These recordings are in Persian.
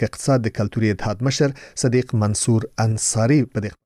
اقتصاد کلتوری اتحاد مشر صدیق منصور انصاری په دې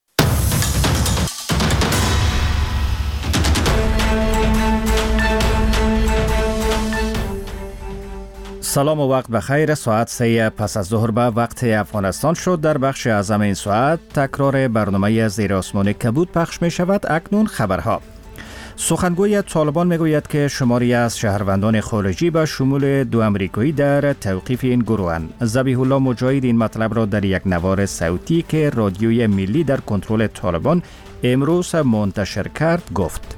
سلام و وقت بخیر. ساعت 3 پس از ظهر به وقت افغانستان شد. در بخش اعظم این ساعت تکرار برنامه زیر آسمان کبود پخش می شود. اکنون خبرها. سخنگوی طالبان می گوید که شماری از شهروندان خارجی به شمول 2 امریکایی در توقیف این گروهند. ذبیح الله مجاهد این مطلب را در یک نوار صوتی که رادیوی ملی در کنترل طالبان امروز منتشر کرد گفت: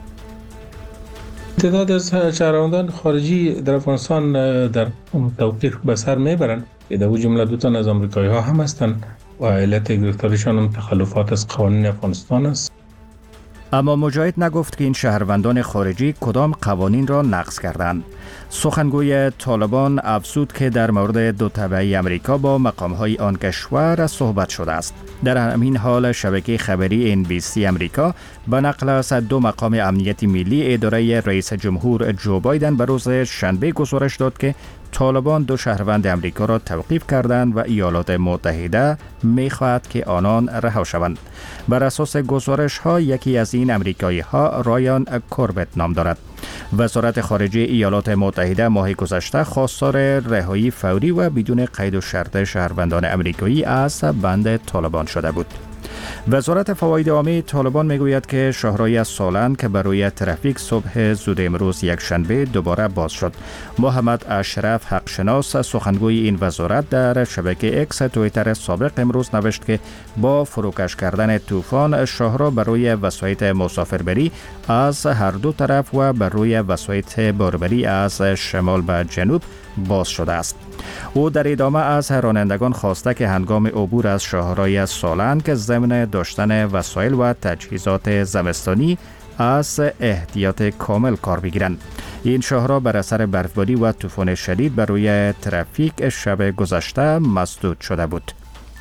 تعداد از شهروندان خارجی در افغانستان در توقیف به سر میبرند. در او جمله 2 تن از آمریکایی ها هم هستند و علت گرفتاریشان هم تخلفات از قوانین افغانستان است. اما مجاهد نگفت که این شهروندان خارجی کدام قوانین را نقض کردند. سخنگوی طالبان افزود که در مورد 2 تبعی امریکا با مقام‌های آن کشور صحبت شده است. در همین حال شبکه خبری NBC امریکا به نقل از 2 مقام امنیت ملی اداره رئیس جمهور جو بایدن به روز شنبه گزارش داد که طالبان 2 شهروند امریکا را توقیف کردند و ایالات متحده می‌خواهد که آنان رها شوند. بر اساس گزارش ها یکی از این امریکایی ها رایان کوربت نام دارد. وزارت خارجه ایالات متحده ماه گذشته خواستار رهایی فوری و بدون قید و شرط شهروندان امریکایی از بند طالبان شده بود. وزارت فواید عامه طالبان میگوید که شاهرای از سالن که برای ترافیک صبح زود امروز یک شنبه دوباره باز شد. محمد اشرف حقشناس سخنگوی این وزارت در شبکه اکس توییتر سابق امروز نوشت که با فروکش کردن طوفان شاهرا برای وسایط مسافربری از هر 2 طرف و برای وسایط باربری از شمال به جنوب باز شده است. او در ادامه از رانندگان خواسته که هنگام عبور از شاهرای سالن که ضمن داشتن وسایل و تجهیزات زمستانی از احتیاط کامل کار بگیرند. این شاهرا بر اثر برفباری و طوفان شدید برای ترافیک شب گذشته مسدود شده بود.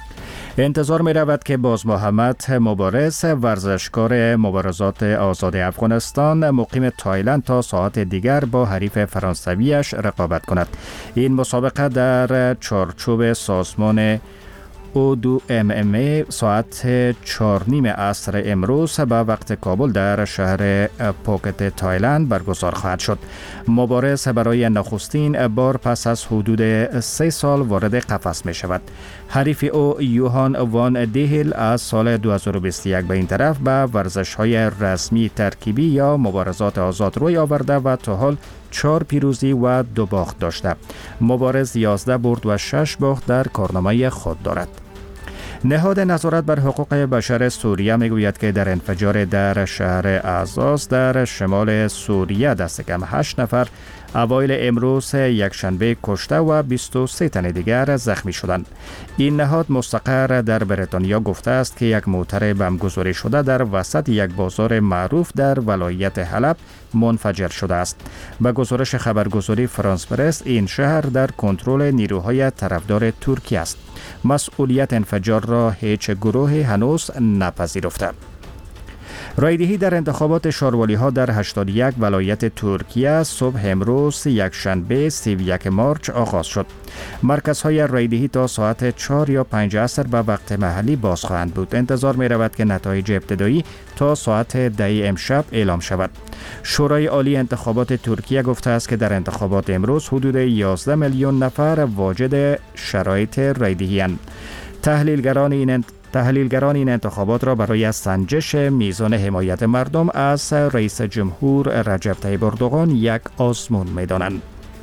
انتظار می رود که باز محمد مبارز ورزشکار مبارزات آزاد افغانستان مقیم تایلند تا ساعت دیگر با حریف فرانسویش رقابت کند. این مسابقه در چارچوب سازمان او2 MMA ساعت 4:30 عصر امروز به وقت کابل در شهر پوکت تایلند برگزار خواهد شد. مبارز برای نخستین بار پس از حدود 3 سال وارد قفس می شود. حریف او یوهان وان دیهل از سال 2021 به این طرف به ورزش‌های رسمی ترکیبی یا مبارزات آزاد روی آورده و تا حال 4 پیروزی و 2 باخت داشته. مبارز 11 برد و 6 باخت در کارنامه خود دارد. نهاد نظارت بر حقوق بشر سوریه میگوید که در انفجار در شهر اعزاز در شمال سوریه دست کم 8 نفر اوایل امروز یک شنبه کشته و 23 تن دیگر زخمی شدند. این نهاد مستقر در بریتانیا گفته است که یک موتر بمبگذاری شده در وسط یک بازار معروف در ولایت حلب منفجر شده است. به گزارش خبرگزاری فرانس پرس این شهر در کنترل نیروهای طرفدار ترکیه است. مسئولیت انفجار را هیچ گروهی هنوز نپذیرفته. رایدهی در انتخابات شاروالی ها در 81 ولایت ترکیه صبح امروز یک شنبه 31 مارچ آغاز شد. مرکزهای رایدهی تا ساعت 4 یا 5 عصر به وقت محلی باز خواهند بود. انتظار می رود که نتایج ابتدایی تا ساعت 10 امشب اعلام شود. شورای عالی انتخابات ترکیه گفته است که در انتخابات امروز حدود 11 میلیون نفر واجد شرایط رایدهی اند. تحلیلگران این انتخابات را برای سنجش میزان حمایت مردم از رئیس جمهور رجب طیب اردوغان یک آزمون می‌دانند.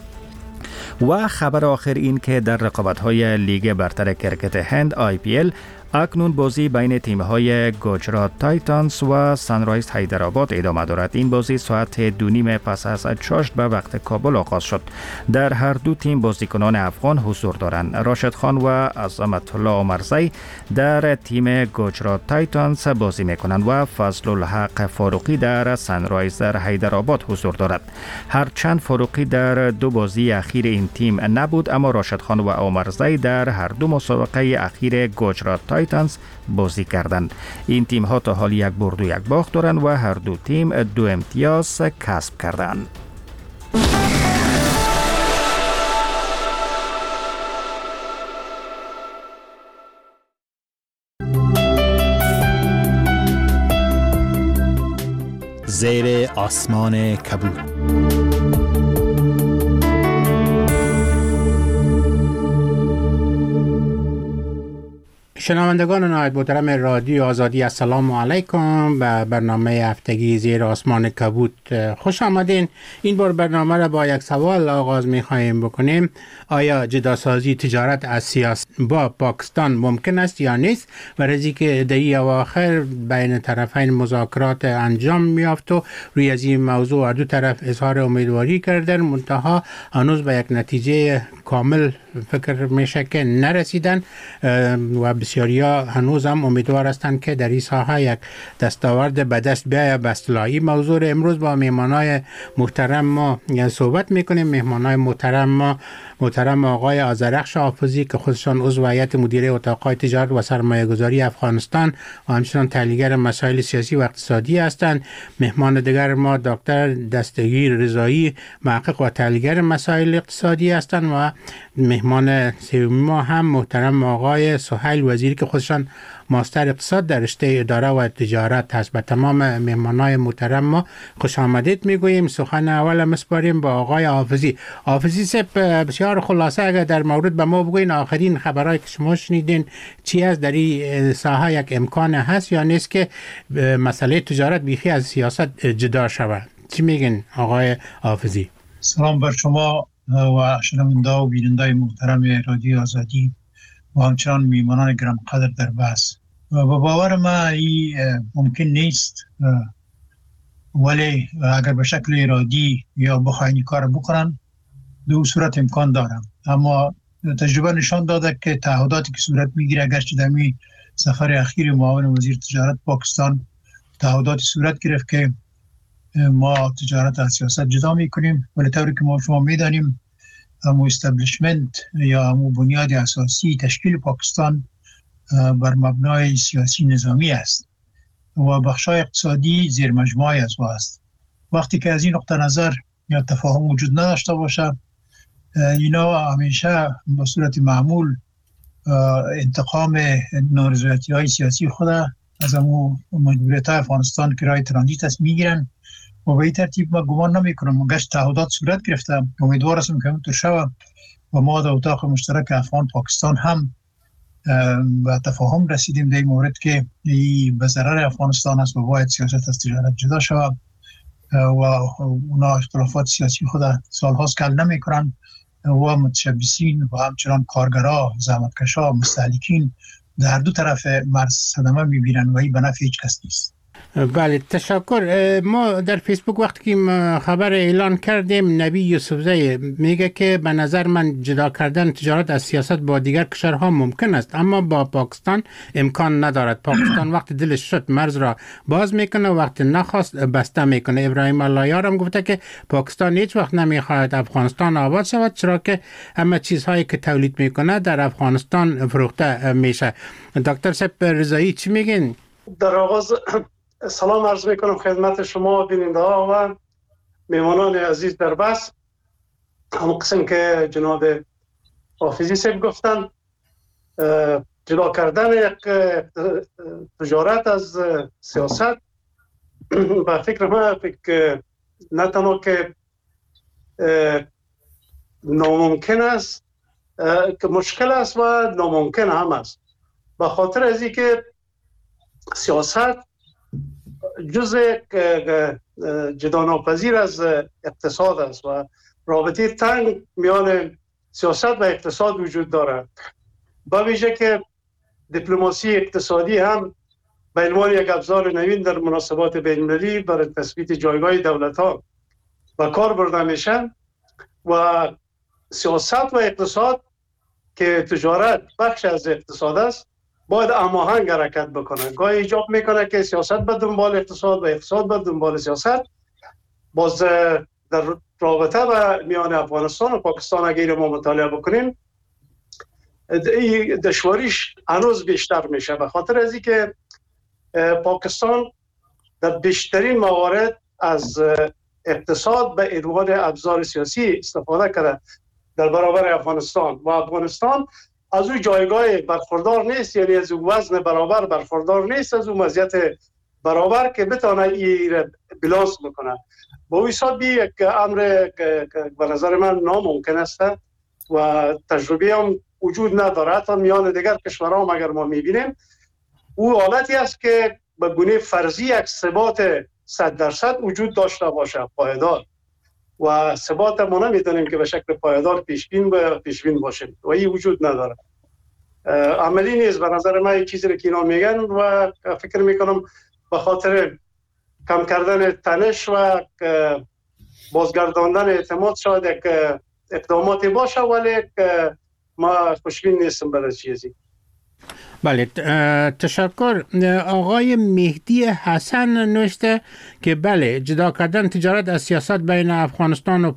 و خبر آخر این که در رقابت‌های لیگ برتر کرکت هند IPL اکنون بازی بین تیم‌های گجرات تایتانز و سانرایز حیدرآباد ادامه دارد. این بازی ساعت 2:30 پس از چاشت به وقت کابل آغاز شد. در هر 2 تیم بازیکنان افغان حضور دارند. راشد خان و عظمت الله عمرزی در تیم گجرات تایتانز بازی می‌کنند و فضل الحق فاروقی در سانرایز در حیدرآباد حضور دارد. هرچند فاروقی در 2 بازی اخیر این تیم نبود، اما راشد خان و عمرزی در هر 2 مسابقه اخیر گجرات تایتانز بازی کردند. این تیم ها تا حال 1 برد و 1 باخت دارند و هر 2 تیم 2 امتیاز کسب کردند. زیر آسمان کبود. شنوندگان نهایت محترم رادیو آزادی، السلام علیکم. به برنامه هفتگی زیر آسمان کبود خوش آمدین. این بار برنامه را با یک سوال آغاز می خواهیم بکنیم. آیا جداسازی تجارت از سیاست با پاکستان ممکن است یا نیست؟ و از اینکه دهه اواخر بین طرفین مذاکرات انجام میافت و روی از این موضوع دو طرف اظهار امیدواری کردن، منتها هنوز به یک نتیجه کامل فکر میشه که نرسیدن و بسیاریا هنوز هم امیدوار هستند که در این ساحه یک دستاورد به دست بیاید. به اصطلاحی موضوع امروز با مهمانای محترم ما صحبت میکنیم. مهمانای محترم آقای آذرخش حافظی که خودشان عضو هیئت مدیره اتاق‌های تجارت و سرمایه گذاری افغانستان و همچنین تحلیلگر مسائل سیاسی و اقتصادی هستند. مهمان دیگر ما دکتر دستگیر رضایی، محقق و تحلیلگر مسائل اقتصادی هستند و مهمان سومی ما هم محترم آقای سهیل وزیری که خودشان ماستر اقتصاد در رشته اداره و تجارت هست. به تمام مهمانای محترم ما خوش آمدید میگوییم. سخن اول مسپاریم با آقای حافظی. حافظی صاحب، بسیار خلاصه اگر در مورد به ما بگوین آخرین خبرهای که شما شنیدین چی است؟ در این ساحه یک امکان هست یا نیست که مسئله تجارت بیخی از سیاست جدا شود؟ چی میگین آقای حافظی؟ سلام بر شما و شنونده و بیننده محترم رادیو آزادی و همچنان میهمانان گرم قدر در بحث. و باور ما این ممکن نیست، ولی اگر به شکل ارادی یا بخواین کار بکنن دو صورت امکان داره. اما تجربه نشان داده که تعهداتی که صورت میگیره، اگرچه در می سفر اخیر معاون وزیر تجارت پاکستان تعهداتی صورت گرفت که ما تجارت از سیاست جدا میکنیم، ولی طوری که ما شما میدانیم همو استبلیشمنت یا همو بنیاد اساسی تشکیل پاکستان بر مبنای سیاسی نظامی است و بخشای اقتصادی زیر مجموعه از است. وقتی که از این نقطه نظر یا تفاهم وجود نداشته باشه، اینا همیشه به صورت معمول انتقام نارضایتی های سیاسی خود از همو مجبوریت افغانستان که رای ترانزیت است میگیرن و به این ترتیب ما گمان نمی کنم مگرچه تعهدات صورت گرفته، امیدوار هستم که همینطور شود و ما در اتاق مشترک افغان پاکستان هم به تفاهم رسیدیم در این مورد که این به ضرر افغانستان است و باید سیاست از تجارت جدا شود و اونا اختلافات سیاسی خود سالهاست کل نمی کنن و متشبثین و همچنان کارگرها، زحمتکشا، مستهلکین در دو طرف مرز صدمه میبینن و این به نفع هیچ کس نیست. بله، تشکر. ما در فیسبوک وقتی که خبر اعلان کردیم، نبی یوسفزی میگه که به نظر من جدا کردن تجارت از سیاست با دیگر کشورها ممکن است اما با پاکستان امکان ندارد. پاکستان وقت دلش شد مرز را باز میکنه، وقت نخواست بسته میکنه. ابراهیم اللهیار هم گفته که پاکستان هیچ وقت نمیخواهد افغانستان آباد شود، چرا که همه چیزهایی که تولید میکنه در افغانستان فروخته میشه. دکتر صاحب رضایی چی میگین؟ در آغاز سلام عرض میکنم خدمت شما بیننده ها و مهمانان عزیز در بحث. هم قسم که جناب حافظی صاحب گفتن، جدا کردن تجارت از سیاست به فکر ما نه تنها که ناممکن است، که مشکل است و ناممکن هم است، به خاطر از اینکه سیاست جزء جدا ناپذیر از اقتصاد است و رابطه تنگ میان سیاست و اقتصاد وجود دارد. با ویژه که دیپلماسی اقتصادی هم به عنوان یک ابزار نوین در مناسبات بین‌المللی برای تثبیت جایگاه دولت‌ها و کار برده میشه و سیاست و اقتصاد که تجارت بخش از اقتصاد است باید هماهنگ حرکت بکنه. گاهی ایجاب میکنه که سیاست به دنبال اقتصاد و اقتصاد به دنبال سیاست. باز در رابطه و میان افغانستان و پاکستان اگر ما مطالعه بکنیم دشواریش هنوز بیشتر میشه، به خاطر از اینکه پاکستان در بیشترین موارد از اقتصاد به عنوان ابزار سیاسی استفاده کرده در برابر افغانستان و افغانستان از او جایگاه برخوردار نیست، یعنی از او وزن برابر برخوردار نیست، از او مزیت برابر که بتونه این بلانس بکنه. با حساب یک امر که به نظر من ناممکن است و تجربه هم وجود نداره. حتی میان دیگر کشورها اگر ما میبینیم او حالتی است که به گونه فرضی یک ثبات 100% وجود داشته باشه پایدار، و ثبات ما نمیتونیم که به شکل پایدار پیشبین باشیم و این وجود نداره. عملی نیست به نظر من این چیزی که اینا میگن و فکر میکنم به خاطر کم کردن تنش و بازگرداندن اعتماد شاید یک اقداماتی باشه، ولی ما خوشبین نیستم برای چیزی. بله تشکر. آقای مهدی حسن نوشته که بله جدا کردن تجارت از سیاست بین افغانستان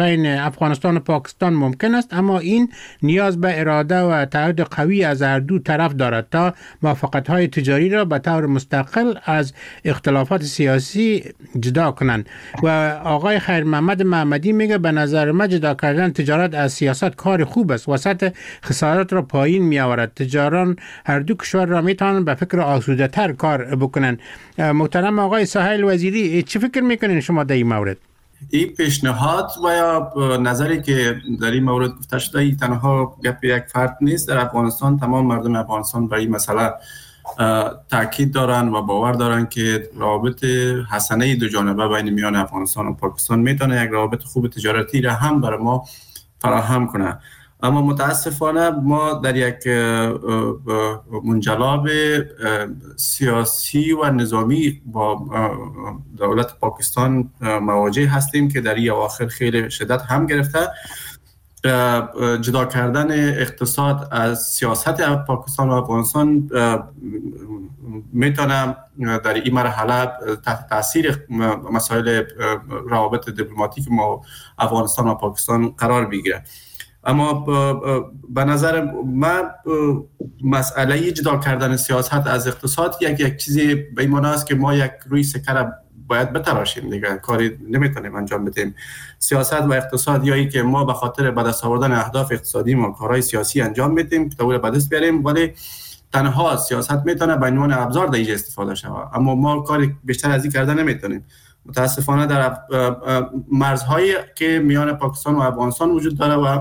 و پاکستان ممکن است، اما این نیاز به اراده و تعهد قوی از هر دو طرف دارد تا موافقت‌های تجاری را به طور مستقل از اختلافات سیاسی جدا کنند. و آقای خیر محمد محمدی میگه به نظر من جدا کردن تجارت از سیاست کار خوب است و سطح خسارات را پایین می آورد. تجاران هر دو کشور را میتونن به فکر آسوده تر کار بکنن. محترم آقای سهیل وزیری چی فکر میکنین شما در این مورد؟ این پیشنهاد و یا نظری که در این مورد گفته شده این تنها گپ یک فرد نیست. در افغانستان تمام مردم افغانستان برای این مسئله تاکید دارن و باور دارن که روابط حسنه دو جانبه بین میان افغانستان و پاکستان میتونه یک روابط خوب تجارتی را هم برای ما فراهم کنه. اما متاسفانه ما در یک منجلاب سیاسی و نظامی با دولت پاکستان مواجه هستیم که در این اواخر خیلی شدت هم گرفته. جدا کردن اقتصاد از سیاست پاکستان و افغانستان میتونه در این مرحله تحت تاثیر مسائل روابط دیپلماتیک ما افغانستان و پاکستان قرار بگیره. اما به نظر من مسئله جدا کردن سیاست از اقتصاد یک چیزی به این معنی است که ما یک روی سکه باید بتراشیم دیگه، کاری نمیتونیم انجام بدیم. سیاست و اقتصاد یایی که ما به خاطر به دست آوردن اهداف اقتصادی و کارهای سیاسی انجام بدیم که به دست بیاریم، ولی تنها سیاست میتونه به عنوان ابزار در اینجا استفاده شود، اما ما کاری بیشتر از این کردن نمیتونیم. متاسفانه در مرزهایی که میان پاکستان و افغانستان وجود داره و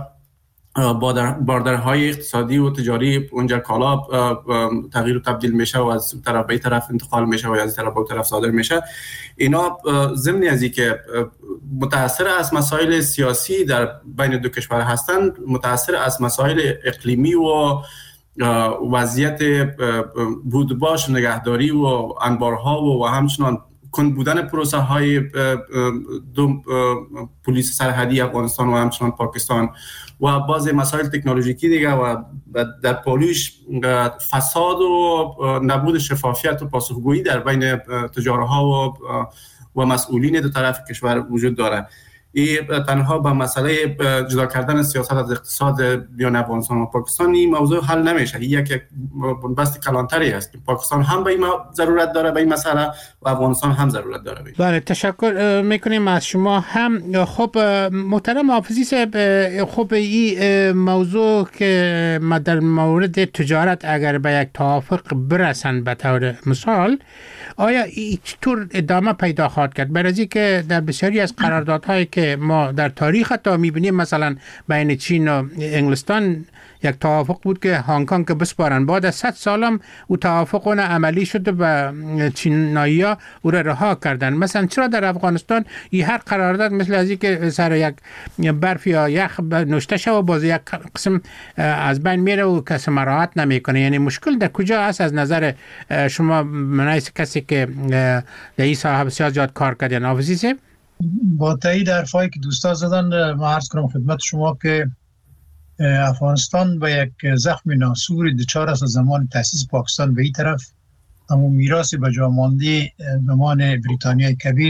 باردرهای اقتصادی و تجاری اونجا کالا تغییر و تبدیل میشه و از طرف به طرف انتقال میشه و از طرف به طرف صادر میشه، اینا ضمن از اینکه متاثر از مسائل سیاسی در بین دو کشور هستند، متاثر از مسائل اقلیمی و وضعیت بودباش نگهداری و انبارها و همچنان کند بودن پروسه های دو پلیس سرحدی افغانستان و همچنان پاکستان و بعضی مسائل تکنولوژیکی دیگه و در پالیش فساد و نبود شفافیت و پاسخگویی در بین تجارها و مسئولین دو طرف کشور وجود داره. این تنها با مسئله جدا کردن سیاست از اقتصاد میان افغانستان و پاکستان این موضوع حل نمیشه. این یک بنبست کلانتری است. پاکستان هم به این ضرورت داره به این مسئله و افغانستان هم ضرورت داره. بله تشکر میکنیم از شما هم. خب محترم حافظی صاحب، خب این موضوع که در مورد تجارت اگر به یک توافق برسن به طور مثال، آیا چطور ادامه پیدا خواهد کرد؟ برای که در بسیاری از قراردادهایی که ما در تاریخ تا میبینیم، مثلا بین چین و انگلستان یک توافق بود که هنگ کنگ که بسپارن، بعد از 100 سالم او توافق اون عملی شده و چینایی‌ها او را رها کردن. مثلا چرا در افغانستان این هر قرارداد مثل از این که سر یک برف یا یخ نوشته شده و باز یک قسم از بین میره و کسی مراعات نمیکنه؟ یعنی مشکل در کجا است از نظر شما منایس کسی که در این ساحه بسیار زیاد کار کردن؟ حافظی صاحب با تایید حرفایی که دوستا زدن ما عرض کنم خدمت شما که افغانستان به یک زخم ناسور دچار است از زمان تأسیس پاکستان به این طرف، اما میراث به جا مانده زمان بریتانیای کبیر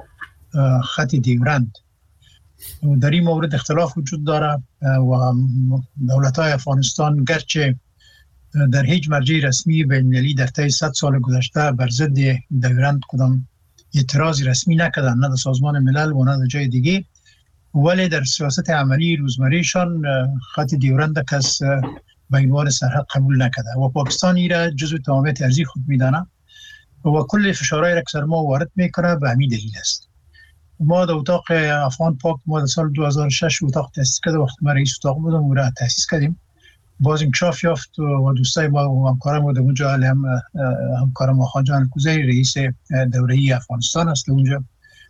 خط دیورند. در این مورد اختلاف وجود داره و دولت‌های افغانستان گرچه در هیچ مرجع رسمی بین‌المللی در طی 100 سال گذشته بر ضد دیورند کدام اعتراض رسمی نکردن، نه در سازمان ملل و نه در جای دیگه، ولی در سیاست عملی روزمرهشان خط دیورند کس به عنوان سرحد قبول نکرده و پاکستان را جزو توامت ارضی خود میدانه و کل فشارهای را که سر ما وارد میکنه به همین دلیل است. ما در اتاق افغان پاک ما در سال 2006 اتاق تأسیس کرده، وقتی ما رئیس اتاق بودم و را تأسیس کردیم، باز انکشاف یافت و دوستای ما و همکارم بود اونجا، همکارم آقا جان کوزی رئیس دوره‌ای افغانستان است اونجا.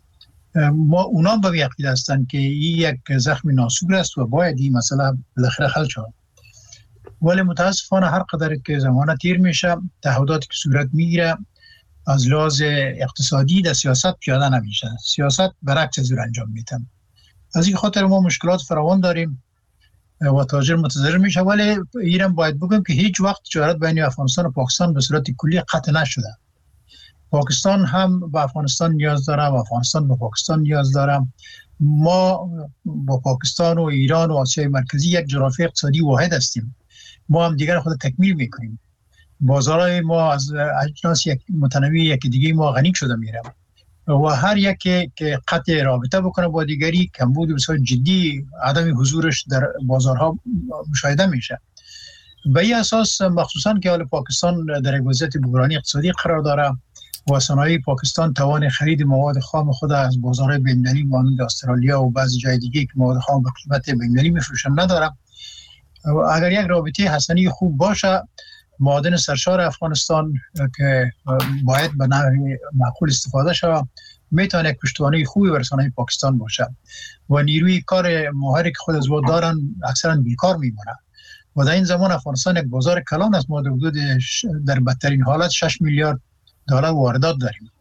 ما اونا به یقین هستند که این یک زخم ناسور است و باید این مسئله بالاخره حل شود. ولی متاسفانه هر قدر که زمان تیر میشه، تعهداتی که صورت میگیره از لحاظ اقتصادی در سیاست پیاده نمیشه. سیاست برعکس از انجام میده. از این خاطر ما مشکلات فراوان داریم و تاجر متضرر میشه. ولی ایران باید بگم که هیچ وقت تجارت بین افغانستان و پاکستان به صورت کلی قطع نشده. پاکستان هم به افغانستان نیاز داره و افغانستان به پاکستان نیاز داره. ما با پاکستان و ایران و آسیای مرکزی یک جغرافی اقتصادی واحد هستیم. ما هم دیگر خود تکمیل میکنیم. بازارهای ما از اجناس یک متنوع یک دیگه ما غنی شده میره و هر یکی که قطع رابطه بکنه با دیگری کمبود بسیار جدی عدم حضورش در بازارها مشاهده میشه. به این اساس مخصوصا که حال پاکستان در یک وضعیت بحرانی اقتصادی قرار داره و صنایع پاکستان توان خرید مواد خام خود از بازارهای بین‌المللی مانند استرالیا و بعضی جای دیگه که مواد خام به قیمت بین‌المللی میفروشن نداره. اگر یک رابطه حسنی خوب باشه، معادن سرشار افغانستان که باید به نحو معقول استفاده شود میتونه یک پشتوانه خوبی بر صنایع پاکستان باشه و نیروی کار ماهری که خود از او دارن اکثرا بیکار میمونه و در این زمان افغانستان یک بازار کلان است. ما در بدترین حالت 6 میلیارد دلار واردات داریم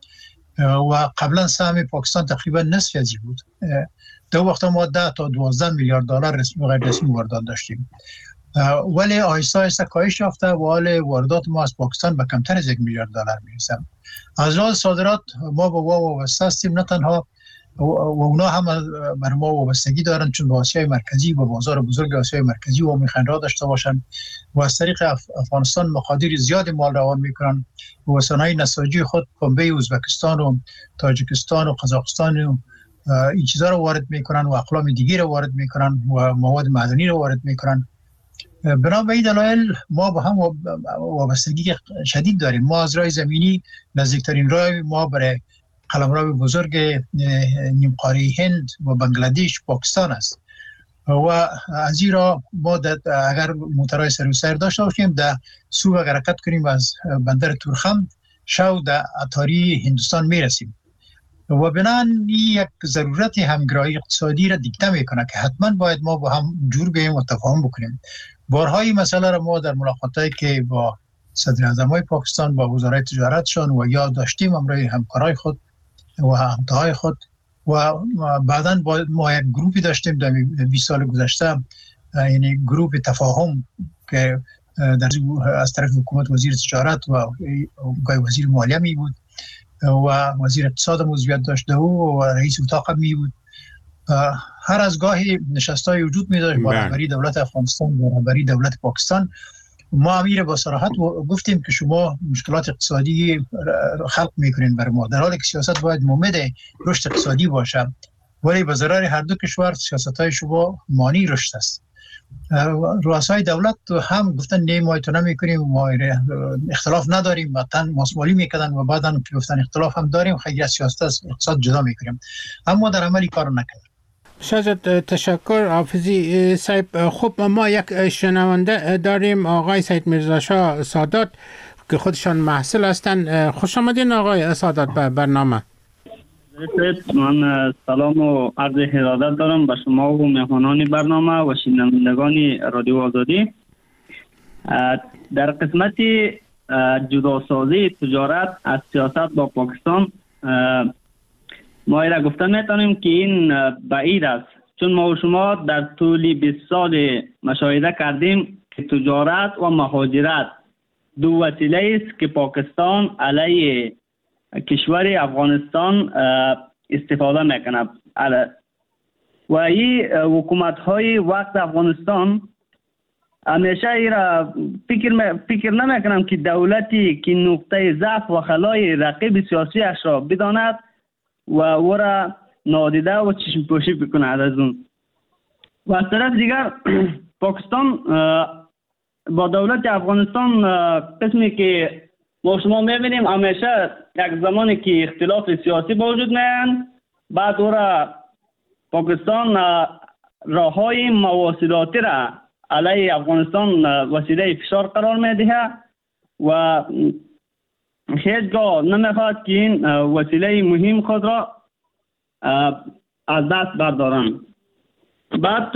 و قبلا سهم پاکستان تقریبا نصف از این بود. در وقت ما 10 تا 12 میلیارد دلار رسمی و غیر رسمی واردات داشتیم، ولی آهسته آهسته کاهش یافته و حال واردات ما از پاکستان به کمتر از 1 میلیارد دلار میرسه. از لحاظ صادرات ما با وابسته هستیم، نه تنها و اونا هم بر ما وابستگی دارن چون با آسیای مرکزی و بازار بزرگ آسیای مرکزی و میخوان راه داشته باشن و از طریق افغانستان مقادیر زیاد مال روان میکنن و صنایع نساجی خود پنبه ازبکستان و تاجیکستان و قزاقستان و این چیزا رو وارد میکنن و اقلام دیگه رو وارد میکنن و مواد معدنی رو وارد میکنن. بنا به این دلایل ما با هم وابستگی شدید داریم. ما از راه زمینی نزدیکترین راه ما برای قلمرو بزرگ نیم قاره هند و بنگلادش پاکستان است و از این راه ما اگر موترهای سر و سیر داشته باشیم در سو اگر حرکت کنیم از بندر تورخم شو در اتاری هندوستان میرسیم و بنان یک ضرورت همگرایی اقتصادی را دیکته میکنه که حتما باید ما با هم جور بیاییم و تفاهم بکنیم. بارهای مسئله را ما در ملاقاتایی که با صدر اعظمای پاکستان با وزرای تجارتشان و یا داشتیم امروی همکارای خود و همتاهای خود و بعداً ما یک گروپی داشتیم در 20 سال گذشته، یعنی گروپ تفاهم که از طرف حکومت وزیر تجارت و وزیر مالیه می بود و وزیر اقتصاد عضویت داشته و رئیس اتاق می بود. هر از گاهی نشستای وجود می داشت با رهبری دولت افغانستان و رهبری دولت پاکستان. ما امیر با صراحت گفتیم که شما مشکلات اقتصادی خلق میکنین بر ما، در حالی که سیاست باید مؤمن رشد اقتصادی باشه، ولی به ضرر هر دو کشور سیاست‌های شما مانع رشد است. رؤسای دولت هم گفتن نه ما ایتو نمیکنیم، ما اختلاف نداریم، وطن ماسمالی میکردن و بعدن گفتن اختلاف هم داریم، خیلی از سیاست از اقتصاد جدا میکنیم، اما در عملی کار نکرد. شاید تشکر حافظی صاحب. خب ما یک شنونده داریم، آقای سید میرزا شاه سادات که خودشان محصل هستند. خوش آمدین آقای سادات به برنامه. من سلام و عرض ارادت دارم به شما و مهمانان برنامه و شنوندگان رادیو آزادی. در قسمت جداسازی تجارت از سیاست با پاکستان ما ایره گفتن میتونیم که این بعید است، چون ما و شما در طول 20 سال مشاهده کردیم که تجارت و مهاجرت دو وسیله است که پاکستان علیه کشور افغانستان استفاده میکنه و این حکومت های وقت افغانستان همیشه ایره فکر نمیکنم که دولتی که نقطه ضعف و خلای رقیب سیاسی اش را بداند و او را نادیده و چشم پوشی بکند از اون. و از طرف دیگر پاکستان با دولت افغانستان قسمی که ما شما میبینیم همیشه یک زمانی که اختلاف سیاسی با وجود میان، بعد او را پاکستان راههای مواصلاتی را علیه افغانستان وسیله فشار قرار میده و هیچگاه نمیخواد که این وسیله مهم خود را از دست بردارن. بعد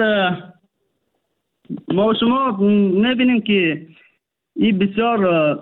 ما شما میبینیم که این بسیار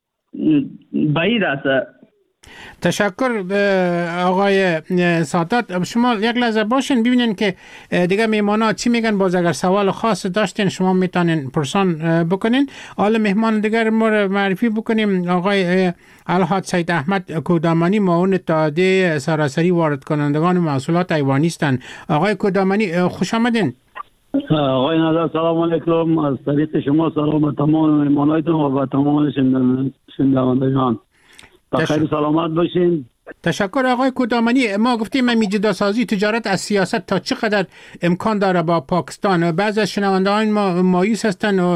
بعید است. تشکر آقای سادات. شما یک لحظه باشین ببینین که دیگه میمانا چی میگن. باز اگر سوال خاص داشتین شما میتونین پرسان بکنین. حالا مهمان دیگر ما معرفی بکنیم. آقای الحاج سید احمد کودامانی، معاون اتحادیه سراسری وارد کنندگان محصولات حیوانی هستند. آقای کودامانی خوش آمدین. آقای نظر سلام علیکم. از طریق شما سلام به تمام مهمانایتون و به تمام شنوندگان. بخیر سلامت باشین. تشکر آقای کودامانی. ما گفتیم من جداسازی تجارت از سیاست تا چقدر امکان داره با پاکستان. بعضی از شنوندگان ما مایوس هستن و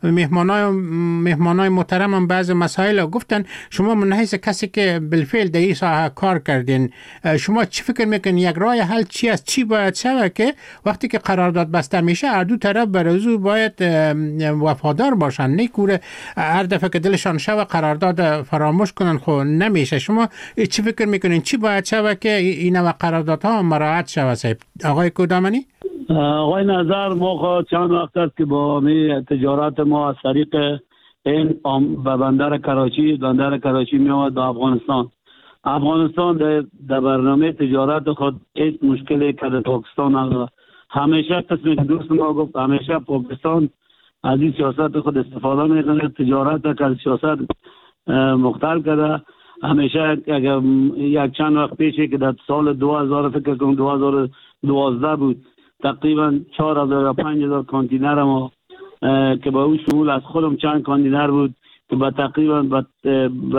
مهمانای محترم هم بعضی مسائل گفتن. شما من حیث کسی که بالفعل در این ساحه کار کردین، شما چی فکر میکنین یک راه حل چی است؟ چی باید شود که وقتی که قرارداد بسته میشه هر دو طرف برازو باید وفادار باشن، نه کوره هر دفعه که دلشان شود قرارداد فراموش کنن؟ خب نمیشه. شما چی فکر میکنین چی باید شود که این و قراردادها مراعات شود؟ آقای کودامانی. آقای نظر ما چند وقت است که با تجارت ما از طریق این به بندر کراچی میاد به افغانستان در برنامه تجارت خود هیچ مشکلی که در پاکستان نداره. همیشه قسمی که دوست ما گفت همیشه پاکستان از این سیاست خود استفاده میکنه. تجارت که سیاست مختل کرده. همیشه اگر یک چند وقت پیشه که در سال 2000 فکر کنم 2012 بود تقریبا 4000 یا 5000 کانتینر ما که با اون شمول از خودم چند کانتینر بود که با تقریبا با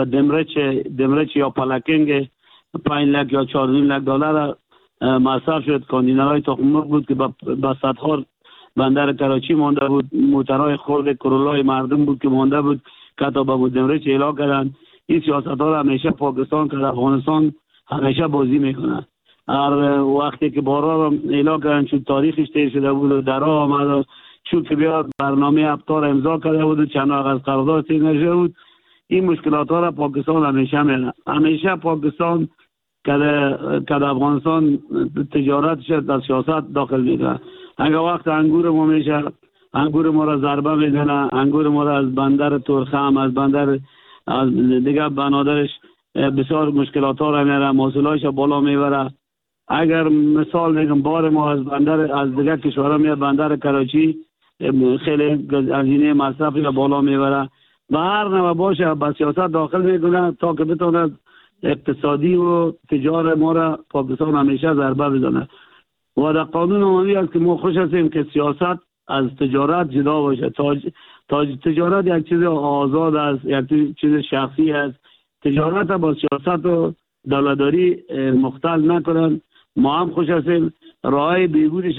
دمرچ یا پلاکینگ 5 لک یا 4 لک دلار مصرف شد. کانتینرهای تخم مرغ بود که با صدها بندر کراچی مانده بود. موترهای خرد کرولای مردم بود که مانده بود که تا با دمرچ اعلام کردن. این سیاست ها را همیشه پاکستان که افغانستان همیشه بازی میکنه. هر وقتی که بارا را اعلام کردن چون تاریخش تیر شده بود و در راه آمد چون که بیاد برنامه ابطار امضا کرده بود و چند وقت از قرارداد تیر نشده بود. این مشکلات ها را پاکستان همیشه میکنه. همیشه پاکستان که افغانستان تجارتش در سیاست داخل میکنه. اگر وقت انگور ما میشه انگور ما را ضربه میزنه، انگور ما را از بندر تورخم از بندر از دیگه بنادرش بسیار مشکلات ها را میاره، محصولاتش بالا میبره. اگر مثال میگم بار ما از بندر از دیگه کشورها میاد بندر کراچی خیلی هزینه مصرفی را بالا میبره. به هر نوع باشه با سیاست داخل میکنه تا که بتونه اقتصادی و تجار ما را پاکستان همیشه ضربه بزنه. و در قانون عمومی است که ما خوش هستیم که سیاست از تجارت جدا باشه. تجارت یک چیز آزاد است، یک چیز شخصی است. تجارت با سیاست و دولتداری مختل نکنن. ما هم خوش هستیم راه بیگونش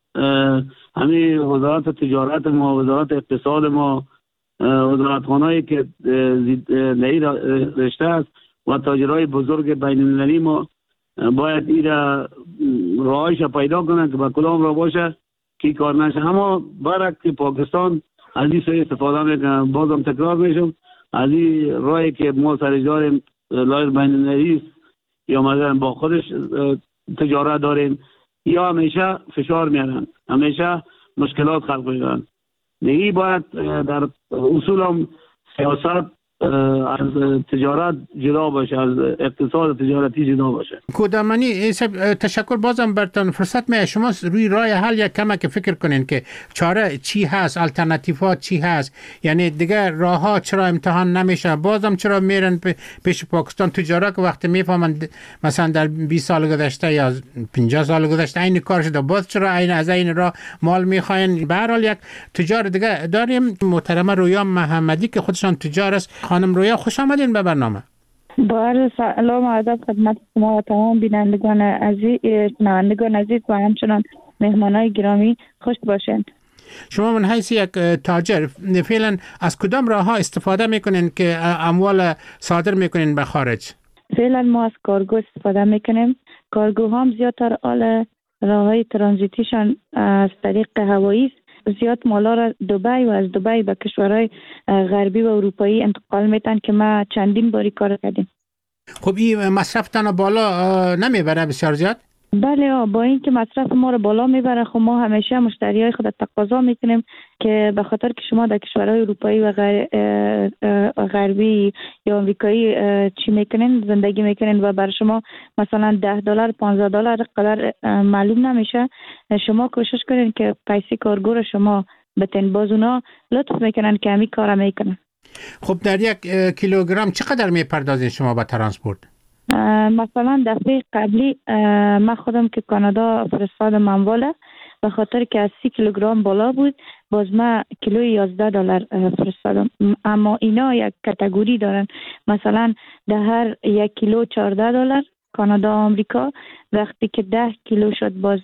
همین وزارت تجارت ما، وزارت اقتصاد ما، وزارتخانه‌ای که نهی رشته است و تاجرای بزرگ بین المللی ما باید این راهش پیدا کنن که با کدام را باشه کی کار نشه. اما برعکس پاکستان از این سوی استفاده میکنن. بازم تکرار میشم از این راهی که ما سرش داریم لایق بین المللی یا مثلا با خودش تجارت داریم یا همیشه فشار میارن، همیشه مشکلات خلق میکنن. دیگه باید در اصول هم سیاست از تجارت جدا باشه، از اقتصاد تجارتی جدا باشه. کودامانی تشکر. بازم برتون فرصت میاد شما روی راه حل یک کمک فکر کنین که چاره چی هست، الटरनेटिव‌ها چی هست. یعنی دیگه راهها چرا امتحان نمیشه؟ بازم چرا میرن پیش پاکستان تجارت که وقتی میفهمن مثلا در 20 سال گذشته یا 50 سال گذشته این کار شده، باز چرا از این راه مال میخواین؟ به هر حال یک تجار دیگه داریم محترمه رویا محمدی که خودشان تجار است. خانم رویا خوش آمدین به برنامه. با عرض سلام و ادب خدمت شما و تمام بینندگان عزیز، شنوندگان عزیز و همچنان مهمانای گرامی خوش باشند. شما من حیث یک تاجر فعلا از کدام راه ها استفاده میکنین که اموال صادر میکنین به خارج؟ فعلا ما از کارگو استفاده میکنیم. کارگوها هم زیادتر راههای ترانزیتیشان از طریق هوایی است. زیاد مالا را دبی و از دبی به کشورهای غربی و اروپایی انتقال میتن که ما چندین باری کار کردیم. خب این مصرفتان بالا نمیبره بسیار زیاد؟ بله، با این که مصرف ما رو بالا میبره، خب ما همیشه مشتریای خود تقاضا میکنیم که به خاطر که شما در کشورهای اروپایی و غربی یا آمریکایی چی میکنین، زندگی میکنین و برای شما مثلا $10 $15 قدر معلوم نمیشه، شما کوشش کنین که پیسه کارگو رو شما بتین. باز اونا لطف میکنن که همین کارا میکنن. خب در یک کیلوگرم چقدر میپردازین شما با ترانسپورت؟ مثلا دفعه قبلی من خودم که کانادا فرستادم امواله، به خاطر که از 30 کیلوگرم بالا بود، باز من کیلوی $11 فرستادم. اما اینا یک کاتگوری دارن، مثلا در هر 1 کیلو $14 کانادا آمریکا، وقتی که 10 کیلو شد باز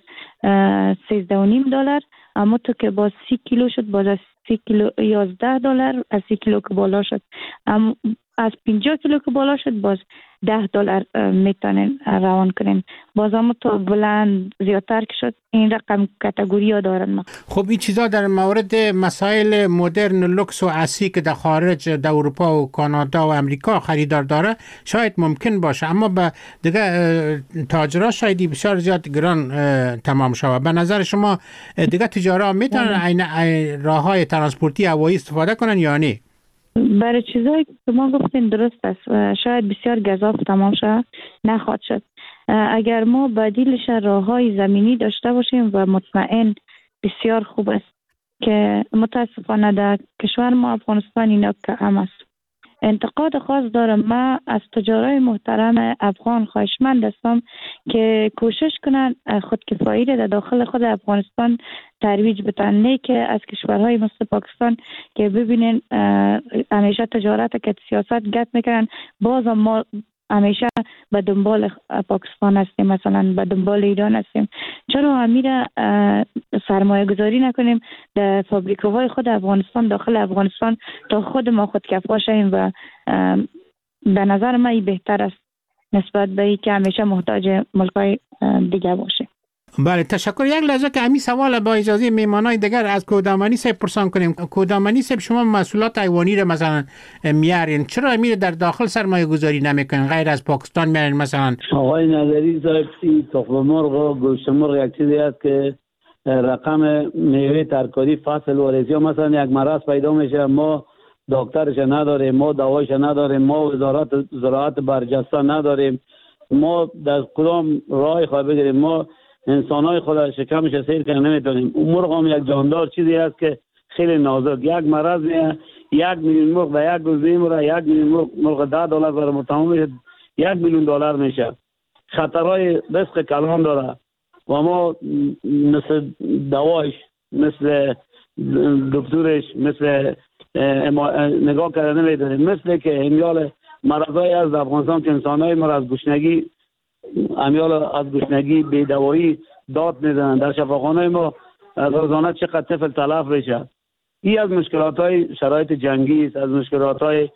$13.5، اما تو که باز 30 کیلو شد باز از 30 کیلو $11، از 30 کیلو که بالا شد، اما از 50 کیلو که بالا شد باز $10 میتونین روان کنین. باز هم تو بلند زیادتر که شد این رقم کاتگوری ها دارن. خب این چیزا در مورد مسائل مدرن لوکس و عصری که در خارج در اروپا و کانادا و امریکا خریدار داره شاید ممکن باشه، اما به دیگه تاجرها شاید بسیار زیاد گران تمام شود. به نظر شما دیگه تجارا میتونن این راههای ترانسپورتی هوایی استفاده کنن یا نه؟ برای چیزایی که ما گفتین درست است و شاید بسیار گزاف تمام شد، نخواهد شد. اگر ما بدیلش راههای زمینی داشته باشیم و مطمئن بسیار خوب است که متاسفانه در کشور ما افغانستان اینا کم است. انتقاد خاص دارم من از تجارای محترم افغان، خواهشمند هستم که کوشش کنن خودکفایی را در داخل خود افغانستان ترویج بدن، نه که از کشورهای مثل پاکستان که ببینین همیشه تجارت که سیاست گپ میکنن، باز ما همیشه به دنبال پاکستان هستیم، مثلا به دنبال ایران هستیم. چرا امیر سرمایه گذاری نکنیم در فابریکوهای خود افغانستان، داخل افغانستان، تا خود ما خودکفا شیم و به نظر من بهتر است نسبت به این که همیشه محتاج ملکای دیگه باشه. بله، تشکر. یک لحظه که همین سوال با اجازه میمانای دیگر از کودامانی صاحب پرسان کنیم. کودامانی صاحب، شما محصولات حیوانی را مثلا میارین، چرا امیر در داخل سرمایه گذاری نمیکنین غیر از پاکستان میارین؟ مثلا آقای نظری صاحب، تخم مرغ و گوشت مرغ یک چیزی است که رقم میوه ترکاری فصل و ریزی مثلا یک مرض پیدا میشه، ما دکترش نداریم، ما دوایش نداریم، ما وزارت زراعت برجسته نداریم، ما در کدام راه خواهد بگیریم؟ ما انسانای خود شکمش سیر کنه نمیتونیم. مرغ هم یک جاندار چیزی است که خیلی نازک، یک مرض میه 1 میلیون مرغ در یک روز میموره، 1 میلیون مرغ $10 برای متمام میشه، $1 میلیون میشه. خطرهای رزق کلان داره و ما مثل دوایش، مثل دکترش، مثل نگاه کرده نمیدونیم. مثل که همیال مرضای از افغانستان که انسانای ما از گشنگی امیال از گشنگی بی‌دوایی داد میزنن، در شفاخانه ما روزانه چقدر طفل تلف میشه. این از مشکلات شرایط جنگی است، از مشکلات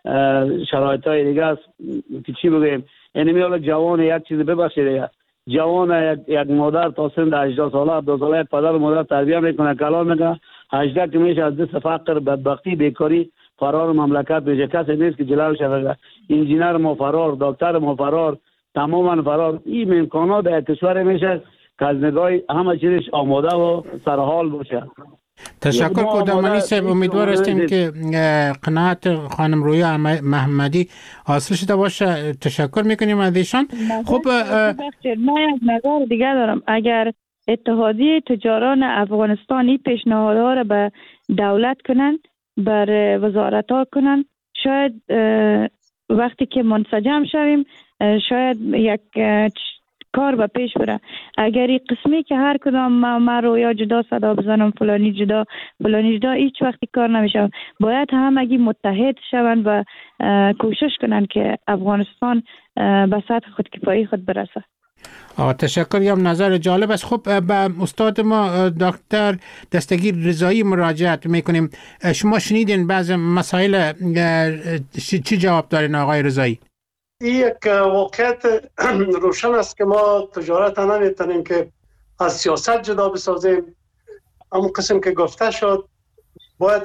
شرایط دیگه است که چی بگیم. یعنی میال جوان یک چیز ببخشید، جوان یک مادر تا سن 18 ساله 17 ساله یک پدر و مادر تربیت میکنه، کلان میکنه، 18 که میشه از دست فقر، بدبختی، بیکاری فرار مملکت میشه. کسی نیست که جلوش بگیره. انجینر ما فرار، دکتر ما فرار، تماما فرار. این امکانات در کشور میشه که از نگاه همه چیزش آماده و سرحال باشه. تشکر کودامانی صاحب. امیدوار هستیم که قناعت خانم رویا محمدی حاصل شده باشه. تشکر میکنیم از ایشان. خب من یک نظر دیگه دارم. اگر اتحادیه تجاران افغانستانی پیشنهادها را به دولت کنن، بر وزارت ها کنن، شاید وقتی که منسجم شویم شاید یک کار به پیش بره. اگر این قسمی که هر کدام ما رویا جدا صدا بزنم، فلانی جدا فلانی جدا، هیچ وقتی کار نمیشه. باید همگی متحد شوند و کوشش کنن که افغانستان به سطح خودکفایی خود برسه. تشکر. هم نظر جالب است. خب به استاد ما دکتر دستگیر رضایی مراجعت میکنیم. شما شنیدین بعض مسائل، چی جواب دارین آقای رضایی؟ یک واقعیت روشن است که ما تجارت نمیتونیم که از سیاست جدا بسازیم. اما قسم که گفته شد باید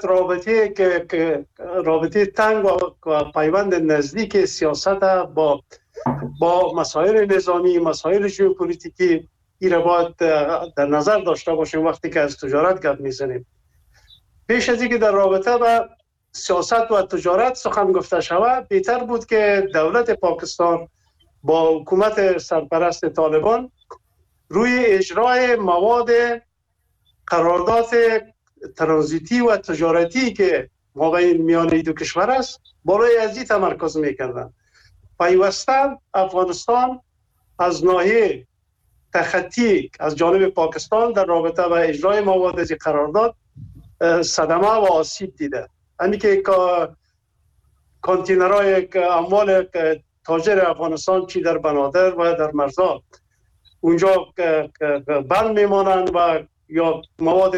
رابطه تنگ و پیوند نزدیک سیاست با مسائل نظامی، مسائل ژئوپلیتیکی را باید در نظر داشته باشیم وقتی که از تجارت گپ میزنیم. پیش از اینکه در رابطه با سیاست و تجارت سخن گفته شود، بهتر بود که دولت پاکستان با حکومت سرپرست طالبان روی اجرای مواد قرارداد ترانزیتی و تجارتی که مابین میان دو کشور است بالای ازی تمرکز میکردن. پیوسته افغانستان از ناحیه تخطی از جانب پاکستان در رابطه با اجرای مواد از قرارداد صدمه و آسیب دیده. همین که کانتینرهای اموال تاجر افغانستان چی در بنادر و در مرزا اونجا بند میمانند و یا مواد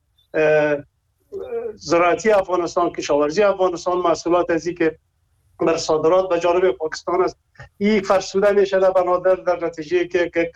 زراعتی افغانستان، کشاورزی افغانستان، محصولات ازی که بر صادرات به جانب پاکستان است، این فرسوده میشه در بنادر در نتیجه که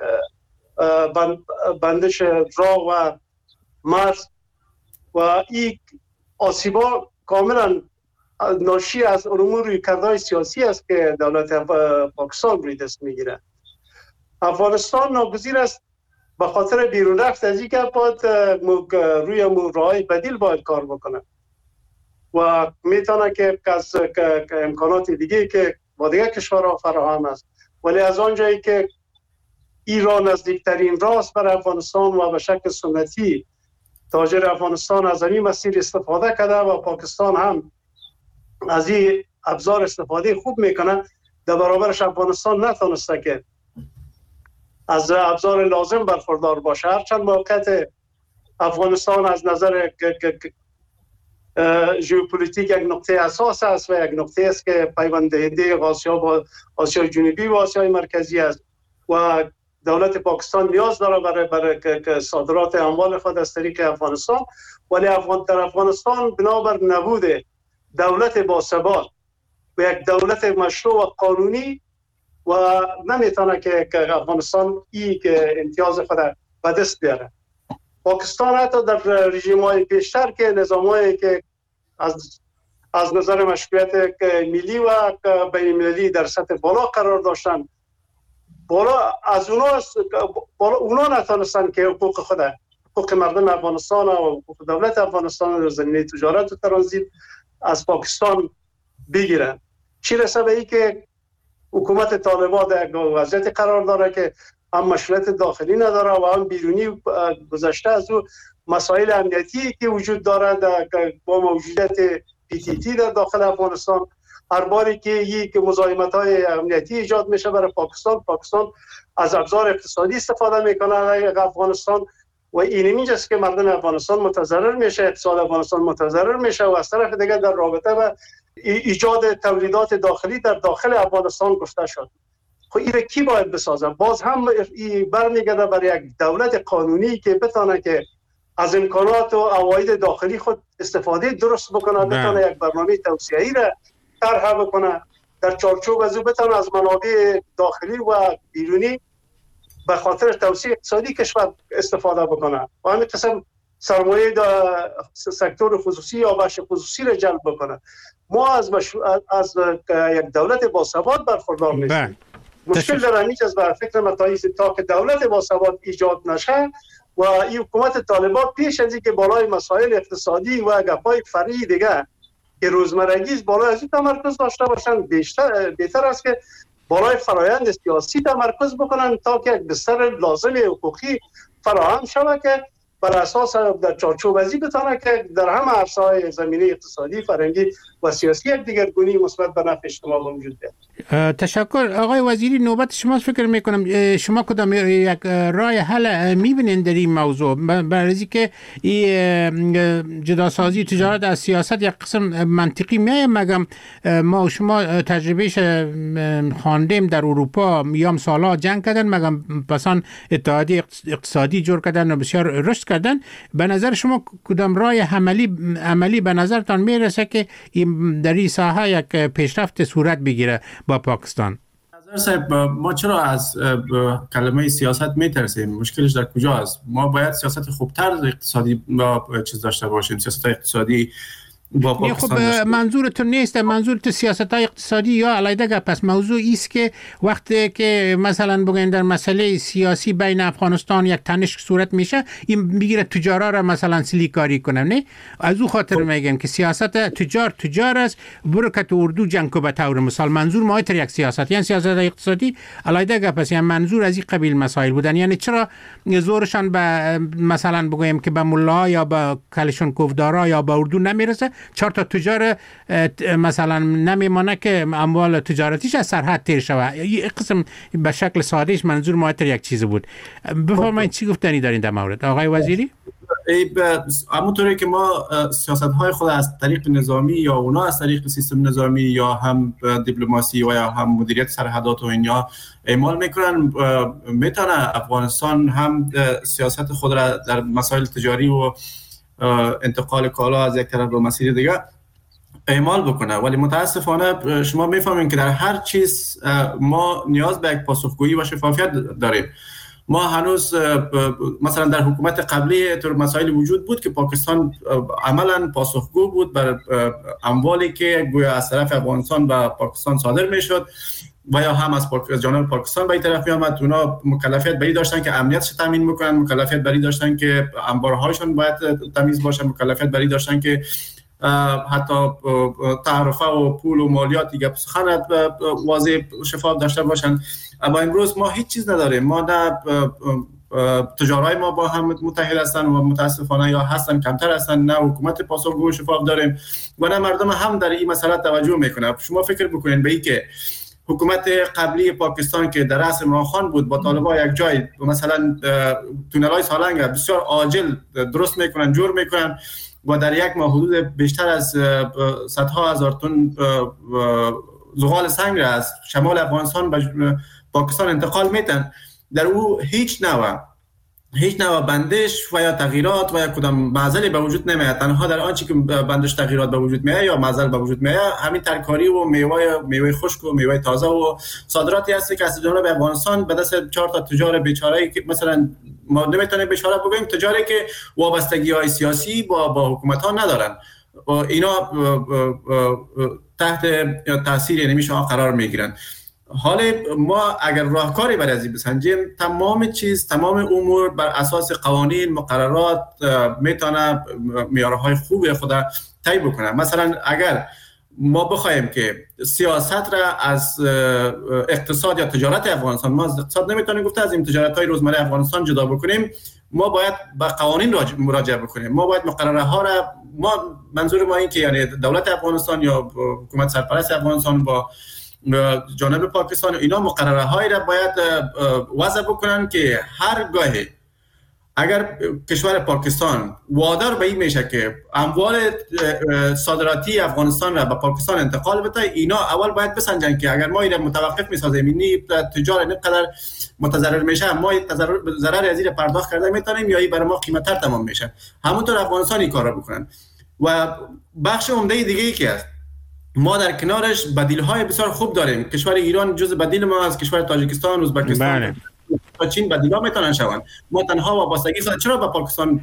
بندش راه و مرز و این آسیبا کاملا ناشی از امور کردهای سیاسی است که دولت پاکستان روی دست میگیره. افغانستان ناگزیر است به خاطر بیرون رفت از اینکه باید روی راههای بدیل باید کار بکنه و میتونه که از امکانات دیگه که با دیگه کشورها فراهم است، ولی از آنجایی که ایران نزدیکترین راست بر افغانستان و به شکل سنتی تاجر افغانستان از این مسیر استفاده کرده و پاکستان هم از این ابزار استفاده خوب میکنه، در برابرش افغانستان نتونسته که از ابزار لازم برخوردار باشه. هرچند موقعیت افغانستان از نظر ژئوپلیتیک یک نقطه اساس است و یک نقطه است که پیوند دهنده آسیا با آسیای جنوبی و آسیای مرکزی است و دولت پاکستان نیاز داره برای صادرات اموال خود از طریق افغانستان، ولی در افغانستان بنابر نبود دولت باثبات و یک دولت مشروع و قانونی و نمیتونه که افغانستان این امتیاز خود به دست بیاره. پاکستان حتی در رژیم‌های پیشتر که نظام‌هایی که از نظر مشروعیت ملی و بین‌المللی در سطح بالا قرار داشتن، بالا از اونا نتونستن که حقوق مردم افغانستان و حقوق دولت افغانستان در زمینه تجارت و ترانزیت از پاکستان بگیرن. چی رسه به این که حکومت طالبان در وضعیت قرار داره که هم مشروعیت داخلی نداره و هم بیرونی گذشته از او مسائل امنیتی که وجود داره با موجودیت PTT در داخل افغانستان. هر باری که یک مزاحمت‌های امنیتی ایجاد میشه برای پاکستان از ابزار اقتصادی استفاده میکنه افغانستان و اینجاست که مردم افغانستان متضرر میشه، اقتصاد افغانستان متضرر میشه و از طرف دیگه در رابطه با ایجاد تولیدات داخلی در داخل افغانستان گفته شد. خب این کی باید بسازه؟ باز هم برمیگرده برای یک دولت قانونی که بتونه که از امکانات و عواید داخلی خود استفاده درست بکنه، بتونه یک برنامه توسعه‌ای را طرح بکنه، در چارچوب از او بتونه از منابع داخلی و بیرونی به خاطر توسعه اقتصادی کشور استفاده بکنه و همین قسم سرمایه سکتور خصوصی یا بخش خصوصی را جلب بکنه. ما از یک دولت باثبات برخوردار نیستیم. مشکل در همینجا است و فکر من تا که دولت باثبات ایجاد نشه و این حکومت طالبان پیش از اینکه بالای مسائل اقتصادی و گپای فرعی دیگه که روزمرگی بالای از این تمرکز داشته باشن، بهتر است که بالای فرایند سیاسی تمرکز بکنن تا که یک بستر لازم حقوقی فراهم شود که بر اساس در چارچوب ازی بتونه که در همه عرصه‌های زمینه اقتصادی، فرهنگی و سیاسی یک دیگرگونی مثبت به نفع اجتماع موجود است. تشکر آقای وزیری. نوبت شما فکر میکنم شما کدام یک راه حل میبینید در این موضوع؟ برای که این جداسازی تجارت از سیاست یک قسم منطقی میه، مگم ما و شما تجربهش خواندیم در اروپا میام سالها جنگ کردن، مگم پسان اتحادیه اقتصادی جور کردن و بسیار رشد کردن. به نظر شما کدام راه عملی به نظرتان میرسه که در این ساحه یک پیشرفت صورت بگیره با پاکستان؟ نظر صاحب، ما چرا از کلمه سیاست میترسیم؟ مشکلش در کجاست؟ ما باید سیاست خوبتر اقتصادی با چیز داشته باشیم، سیاست اقتصادی با پاکستان. خب منظورتون نیست، منظورت سیاست های اقتصادی یا علیده گپ است. موضوع ایست که وقتی که مثلا بگین در مسئله سیاسی بین افغانستان یک تنش صورت میشه، این بگیره تجارا را مثلا سلیکاری کنه. نه از او خاطر میگم که سیاست تجار است، برو که تو اردو جنگ کو به طور مثال. منظور ما یک سیاست یعنی سیاست اقتصادی علیده گپ است، یعنی منظور از این قبیل مسائل بودن. یعنی چرا زورشان به مثلا بگیم که به ملا یا به کلشون کوفدارا یا به اردو نمیرسه، 4 تا تجار مثلا نمیمانه که اموال تجارتیش از سرحد تیر شود. این قسم به شکل سادهش منظور ما یک چیز بود. بفرمایید چی گفتنی دارین در مورد آقای وزیری؟ همونطوری که ما سیاست های خود از طریق نظامی یا اونا از طریق سیستم نظامی یا هم دیپلماسی و یا هم مدیریت سرحدات و اینا اعمال میکنن، میتونه افغانستان هم سیاست خود را در مسائل تجاری و انتقال کالا از یک طرف به مسیر دیگه اعمال بکنه. ولی متاسفانه شما میفهمین که در هر چیز ما نیاز به یک پاسخگویی و شفافیت داریم. ما هنوز مثلا در حکومت قبلی طور مسائل وجود بود که پاکستان عملا پاسخگو بود بر اموالی که گویا از طرف افغانستان به پاکستان صادر میشد و یا هم از جانب پاکستان به این طرف می آمد. اونا مکلفیت بری داشتن که امنیتش تامین میکنن، مکلفیت بری داشتن که انبارهایشون باید تمیز باشه، مکلفیت بری داشتن که حتی تعرفه و پول و مالیات دیگه سخن واضح شفاف داشته باشن. اما امروز ما هیچ چیز نداریم. ما نه تجارای ما با هم متحد هستن و متاسفانه یا هستن کمتر هستن، نه حکومت پاسخگو و شفاف داریم و نه مردم هم در این مسئله توجه میکنه. شما فکر بکنین به این که حکومت قبلی پاکستان که در عصر عمران خان بود با طالبان یک جای مثلا تونل‌های سالنگ بسیار عاجل درست میکنن، جور میکنن و در یک ماه حدود بیشتر از صدها هزار تن زغال سنگ را از شمال افغانستان به پاکستان انتقال میتن. در او هیچ نوع بندش و یا تغییرات و یا کدام معضلی به وجود نمیاد. تنها در آنچه که بندش تغییرات به وجود میاد یا معضل به وجود میاد همین ترکاری و میوه خشک و میوه تازه و صادراتی هست که از جانب افغانستان به دست 4 تا تجار بیچاره که مثلا ما نمیتونیم بیچاره بگیم تجاری که وابستگی‌های سیاسی با حکومت ها ندارن، اینا تحت تاثیر نمیشه قرار میگیرن. حالا ما اگر راهکاری برای ازی بسنجیم، تمام امور بر اساس قوانین مقررات میتونه معیارهای خوب خود طی بکنه. مثلا اگر ما بخوایم که سیاست را از اقتصاد یا تجارت افغانستان، ما از اقتصاد نمیتونیم گفته از این تجارت‌های روزمره افغانستان جدا بکنیم، ما باید به قوانین مراجعه بکنیم. ما باید مقرره ها را منظور ما این که یعنی دولت افغانستان یا حکومت سرپرست افغانستان با جانب پاکستان اینا مقرره هایی را باید وضع بکنن که هر گاهی اگر کشور پاکستان وادار به این میشه که اموال صادراتی افغانستان را به پاکستان انتقال بده، اینا اول باید بسنجن که اگر ما این متوقف میسازیم اینی تجار اینقدر متضرر میشه، ما ضرر از این پرداخت کرده میتونیم یا این برای ما قیمت‌تر تمام میشه. همونطور افغانستان این کارا بکنن. و بخش عمده دیگه ای که است، ما در کنارش بدیل‌های بسیار خوب داریم. کشور ایران جزء بدیل ما از کشور تاجیکستان، ازبکستان و چین بدیلا میتونن شوند. ما تنها وابستگی چرا به پاکستان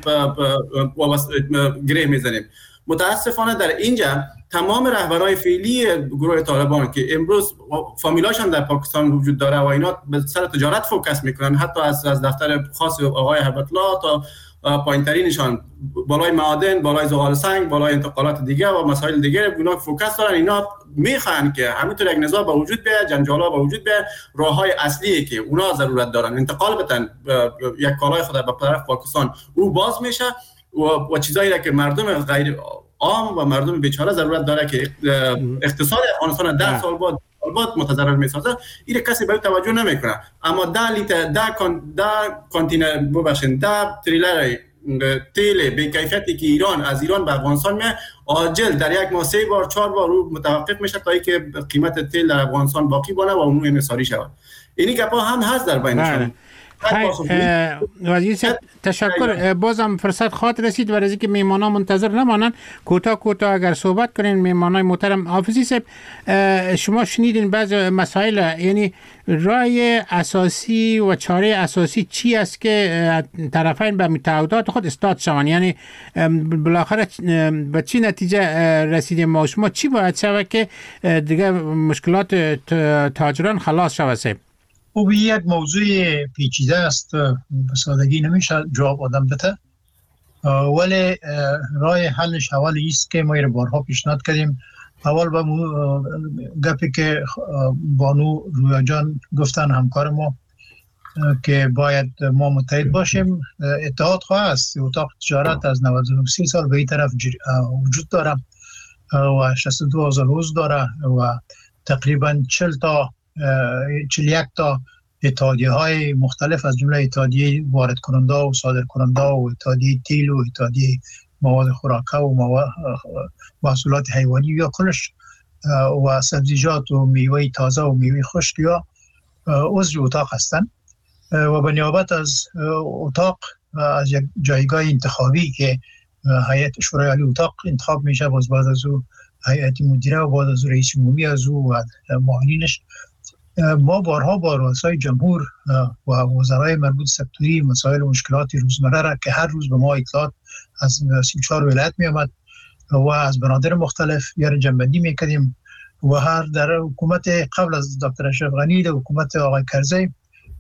گره میزنیم؟ متاسفانه در اینجا تمام رهبرای فعلی گروه طالبان که امروز فامیلاشون در پاکستان وجود داره و اینا به سر تجارت فوکس میکنن، حتی از دفتر خاص آقای هیبت الله تا پایین‌ترینشان بالای معادن، بالای زغال سنگ، بالای انتقالات دیگه و مسائل دیگه اونا فوکس دارن. اینا میخوان که همینطور یک نزاع به وجود بیاد، جنجال‌ها به وجود بیاد. راههای اصلی که اونا ضرورت دارن انتقال بدن یک کالای خود به طرف پاکستان او باز میشه و چیزایی که مردم غیر عام و مردم بیچاره ضرورت داره که اقتصاد افغانستان 10 سال بعد متضرر میسازه، این کسی به توجه نمیکنه. اما 10 کانتینر ببخشید 10 تریلر تیل به کیفیتی که ایران از ایران به افغانستان میاد عاجل در یک ماه 3 بار 4 بار رو متوقف میشه تا اینکه قیمت تیل در افغانستان باقی بمونه و اون انحصاری شود. اینی گپا هم هست در بینشون. وزیر صاحب تشکر. بازم فرصت خاطر رسید ورزی که میمانا منتظر نمانن، کوتاه اگر صحبت کنین میمانای محترم. حافظی صاحب شما شنیدین بعض مسائل، یعنی رای اساسی و چاره اساسی چی است که طرفین به تعهدات خود استاد شوند؟ یعنی بالاخره به چی نتیجه رسیدیم ما شما؟ چی باید شود که دیگه مشکلات تاجران خلاص شود؟ او یک موضوع پیچیده است، به سادگی نمیشه جواب آدم بده، ولی راه حلش اول است که ما را بارها پیشنهاد کردیم. اول به گپی که بانو رویا جان گفتن همکار ما که باید ما متحد باشیم. اتحاد خواه است. اتاق تجارت از 93 سال به این طرف وجود داره و 62,000 عضو داره و تقریبا 41 تا اتحادیه های مختلف از جمله اتحادیه وارد کننده و صادر کننده و اتحادیه تیل و اتحادیه مواد خوراکه و محصولات حیوانی یا کلش و سبزیجات و میوه تازه و میوه خشک یا عضو اتاق هستند و به نیابت از اتاق از یک جایگاه انتخابی که هیئت شورای عالی اتاق انتخاب میشه، باز بعد از او هیئت مدیره و بعد از او رئیس عمومی از او و معاونینش. ما بارها با رؤسای جمهور و وزرای مربوط سکتوری مسائل و مشکلات روزمره را که هر روز به ما اطلاعات از 34 ولایت می آمد و از بنادر مختلف یا جنبندی میکردیم و هر در حکومت قبل از دکتر اشرف غنی در حکومت آقای کرزی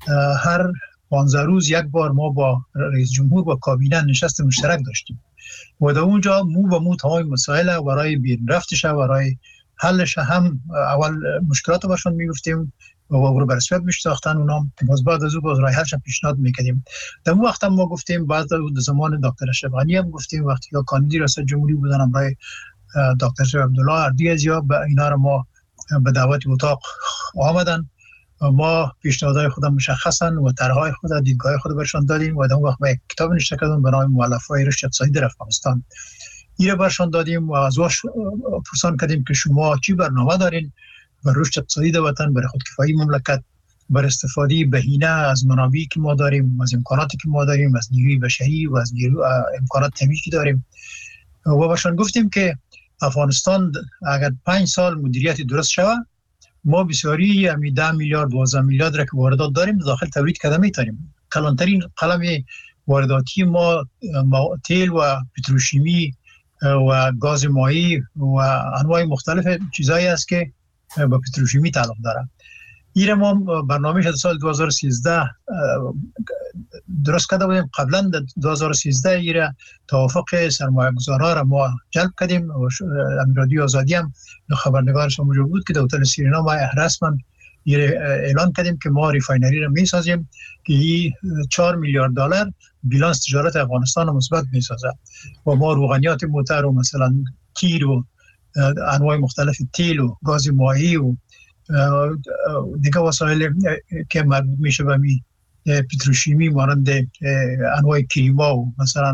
هر 15 روز یک بار ما با رئیس جمهور و کابینه نشست مشترک داشتیم و در اونجا مو به مو تمام مسائل برای بیرون رفتش و برای حلش هم اول مشکلات باشون میگفتیم و رو به رسمیت میشناختن اونا، باز بعد از او باز راه حلش پیشنهاد میکردیم. در اون وقت هم ما گفتیم، بعد از زمان دکتر اشرف غنی هم گفتیم وقتی که کاندید ریاست جمهوری بودن همراه دکتر شریف عبدالله اردیزیا به اینا رو ما به دعوت اتاق آمدن. ما پیشنهادهای خودم مشخصن و طرحهای خود دیدگاه خود برشان دادیم و در اون وقت ما یک کتاب نوشته کردیم به نام مؤلفه‌های رشد اقتصادی در افغانستان. ایره برشان دادیم و از واش پرسان کردیم که شما چی برنامه دارین برای رشد اقتصادی در وطن، برای خودکفایی مملکت، برای استفاده بهینه از منابعی که ما داریم، از امکاناتی که ما داریم، از نیروی بشری و از امکانات طبیعی که داریم. و برشان گفتیم که افغانستان اگر 5 سال مدیریت درست شود، ما بسیاری همی 10 میلیارد 12 میلیارد را که واردات داریم داخل تولید کرده میتونیم. کلانترین قلم وارداتی ما تیل و پتروشیمی و گاز مایی و انواع مختلف چیزایی است که با پتروشیمی تعلق داره. ایره ما برنامه شد سال 2013 درست کرده بودیم. قبلا در 2013 ایره توافق سرمایه گذارها را ما جلب کردیم و امیررادیو آزادی هم خبرنگارش موجود بود که در هتل سیرینا ما رسما اعلان کردیم که ما ریفاینری را میسازیم که 4 میلیارد دلار بیلانس تجارت افغانستان رو مثبت میسازه و ما روغنیات موتر و مثلا تیر و انواع مختلف تیل و گاز مایی و دیگه وسایل که مربوط میشه به پتروشیمی مانند انواع کریما و مثلا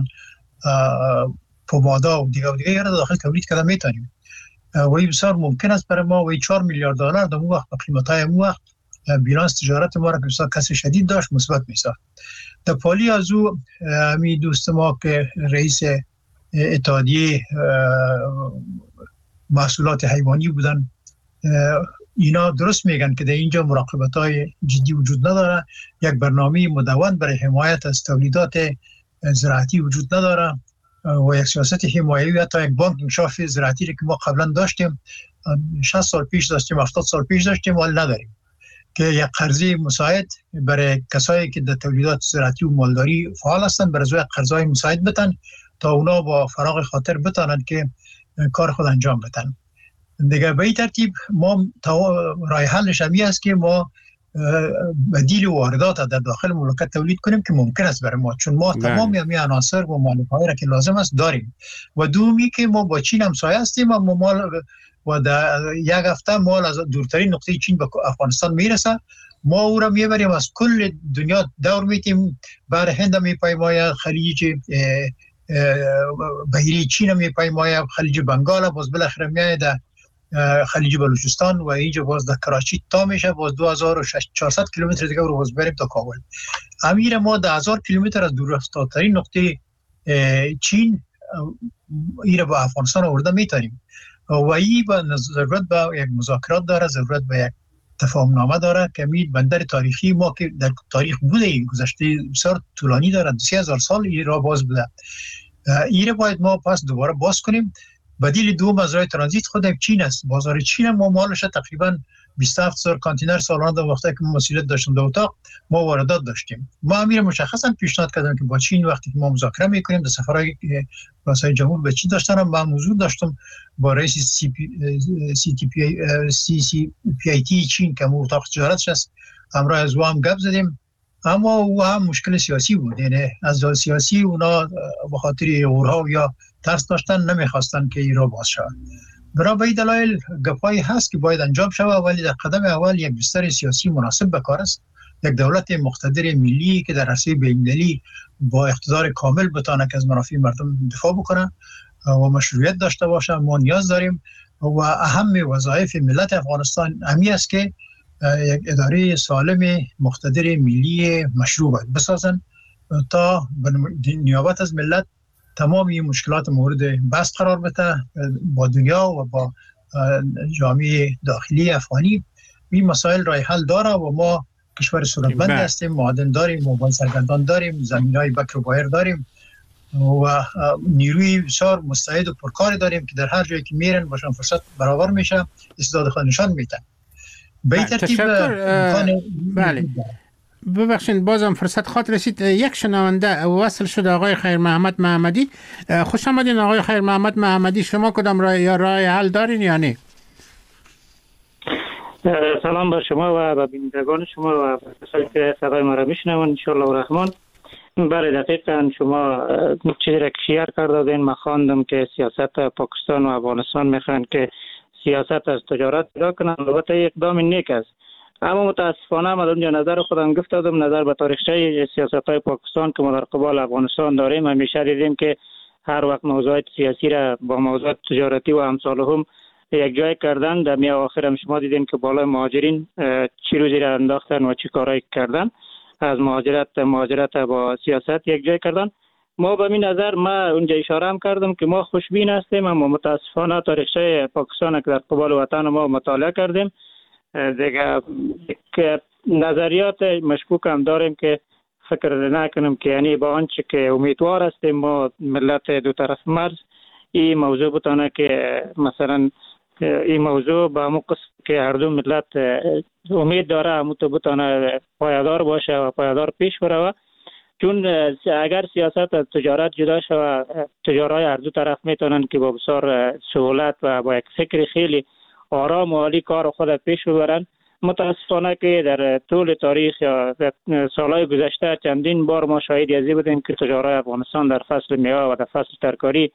پومادا و دیگه یا داخل تولید کرده میتونیم و این بسیار ممکن است برای ما و 4 میلیارد دلار در اون وقت با قیمت‌های اون وقت بیلانس تجارت ما را که بسیار کسر شدید داشت مثبت میساخت. در پالی از او همی دوست ما که رئیس اتحادیه محصولات حیوانی بودن، اینا درست میگن که در اینجا مراقبت‌های جدی وجود نداره، یک برنامه مدون برای حمایت از تولیدات زراعتی وجود نداره و یک سیاست حمایوی حتی یک بانک انکشاف زراعتی که ما قبلا داشتیم 60 سال پیش داشتیم 70 سال پیش داشتیم ولی نداریم. که یک قرضه مساعد برای کسایی که در تولیدات زراعتی و مالداری فعال هستند برای قرضای مساعد بتن تا اونا با فراغ خاطر بتانند که کار خود انجام بدن. دیگه به این ترتیب ما راه حلش همی است که ما بدیل واردات در داخل مملکت تولید کنیم که ممکن است برای ما، چون ما تمام همین عناصر و مالک‌هایی را که لازم است داریم. و دومی که ما با چین همسایه هستیم و مال و در یک هفته مال از دورترین نقطه چین به افغانستان میرسه، ما او را میبریم از کل دنیا دور میتیم، بر هند میپیماید، خلیج بحیره چین میپیماید، خلیج بنگال، باز بالاخره میاد خلیج بلوچستان و اینجا باز در کراچی تا میشه، باز 2400 کیلومتر دیگه رو باز بریم تا کابل. امیر ما 10,000 کیلومتر از دورافتادترین نقطه چین ایره با افغانستان آورده میتونیم و این ضرورت به یک مذاکرات داره، ضرورت به یک تفاهم نامه داره که می بندر تاریخی ما که در تاریخ بوده، این گذشته بسیار طولانی داره، 3000 سال این را باز بوده، این را باید ما پس دوباره باز کنیم. بدیل دوم از راه ترانزیت خود چین است. بازار چین ما مالش تقریبا 27000 کانتینر سالانه در وقتی که مسئولیت داشتم در اتاق ما واردات داشتیم. ما امیر مشخصا پیشنهاد کردم که با چین وقتی که ما مذاکره میکنیم در سفرهای رئیس جمهور به چین داشتم، من موضوع داشتم با رئیس سی پی آی تی چین که اتاق تجارتش است، همراه از او هم گپ زدیم، اما او هم مشکل سیاسی بود، یعنی از سیاسی اونا به خاطر اورها یا ترس داشتن نمیخواستن که این را باز شود. برای به این دلایل گپایی هست که باید انجام شود، ولی در قدم اول یک بستر سیاسی مناسب به کار است، یک دولت مقتدر ملی که در عرصه بین‌المللی با اقتدار کامل بتونه که از منافع مردم دفاع بکنه و مشروعیت داشته باشه. ما نیاز داریم و اهم وظایف ملت افغانستان همی است که یک اداره سالم مقتدر ملی مشروع باید بسازن تا نیابت از ملت تمام این مشکلات مورد بحث قرار بده با دنیا و با جامعه داخلی افغانی. این مسائل راه حل داره و ما کشور ثروتمند هستیم، معادن داریم، مواد سرگردان داریم، زمینهای بکر و بایر داریم و نیروی بسیار مستعد و پرکار داریم که در هر جایی که میرن باشن فرصت برابر میشه، استعداد خود نشان میدن. به این ترتیب بله. ببخشید بازم فرصت خاطر رسید، یک شنونده وصل شد، آقای خیر محمد محمدی. خوش آمدین آقای خیر محمد محمدی، شما کدام راه حل دارین یا نه؟ سلام بر شما و به بینندگان شما و کسایی که صدای ما را میشنوند ان شاء الله الرحمن. بله دقیقاً شما چیزی را شیار کردین. من خواندم که سیاست پاکستان و افغانستان میخوان که سیاست از تجارت جدا کنن، البته اقدام نیک است، اما متاسفانه من اونجا نظر خودم گفتم، نظر به تاریخچه سیاست‌های پاکستان که ما در قبال افغانستان داریم، همیشه دیدیم که هر وقت موضوعات سیاسی را با موضوعات تجارتی و امثالهم یک جای کردن. در میان آخر هم شما دیدین که بالای مهاجرین چی روزی را انداختن و چی کارایی کردن، از مهاجرت با سیاست یک جای کردن. ما به این نظر ما اونجا اشاره هم کردم که ما خوشبین هستیم، اما متاسفانه تاریخچه پاکستان که در قبال وطن ما مطالعه کردیم دیگه یک نظریات مشکوک هم داریم که فکر نکنیم که یعنی با آنچه که امیدوار هستیم ما ملت دو طرف مرز این موضوع بتانه که مثلا این موضوع با همون قسم که هر دو ملت امید داره همون تو بتانه پایدار باشه و پایدار پیش بره، چون اگر سیاست از تجارت جدا شود تجارای هر دو طرف میتونن که با بسیار سهولت و با یک فکر خیلی آرام و عالی کار خود پیش ببرن. متاسفانه که در طول تاریخ یا سالهای گذشته چندین بار ما شاهد ازی بودیم که تجارای افغانستان در فصل میوه و در فصل ترکاری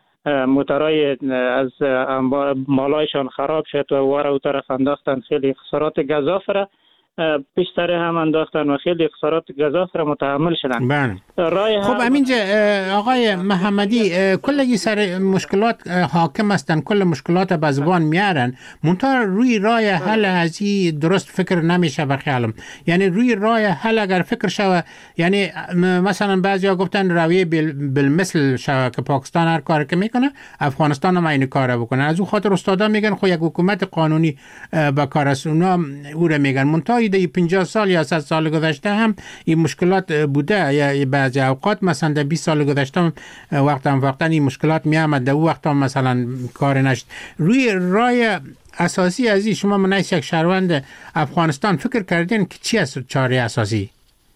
موترای از مالایشان خراب شد و واره او طرف انداختن، خیلی خسارات گزاف را پیشتر هم انداختن و خیلی خسارات گزاف را متحمل شدن. خب همینجا آقای محمدی کلگی سر مشکلات حاکم هستن، کل مشکلات به زبان میارن، منتها روی راه حل ازی درست فکر نمیشه به خیالم. یعنی روی راه حل اگر فکر شوه، یعنی مثلا بعضیا گفتن رویه بالمثل شوه که پاکستان هر کار که میکنه افغانستان هم این کار بکنه. از اون خاطر استادا میگن خو یک حکومت قانونی به کار است، اونا او را میگن. منتها 50 سال یا 100 سال گذشته هم این مشکلات بوده، یا بعضی اوقات مثلا در 20 سال گذشته وقتا این مشکلات می آمد، در وقتا مثلا کار نشد. روی راه اساسی از این شما منیس یک شهروند افغانستان فکر کردین که چی است چاره اساسی؟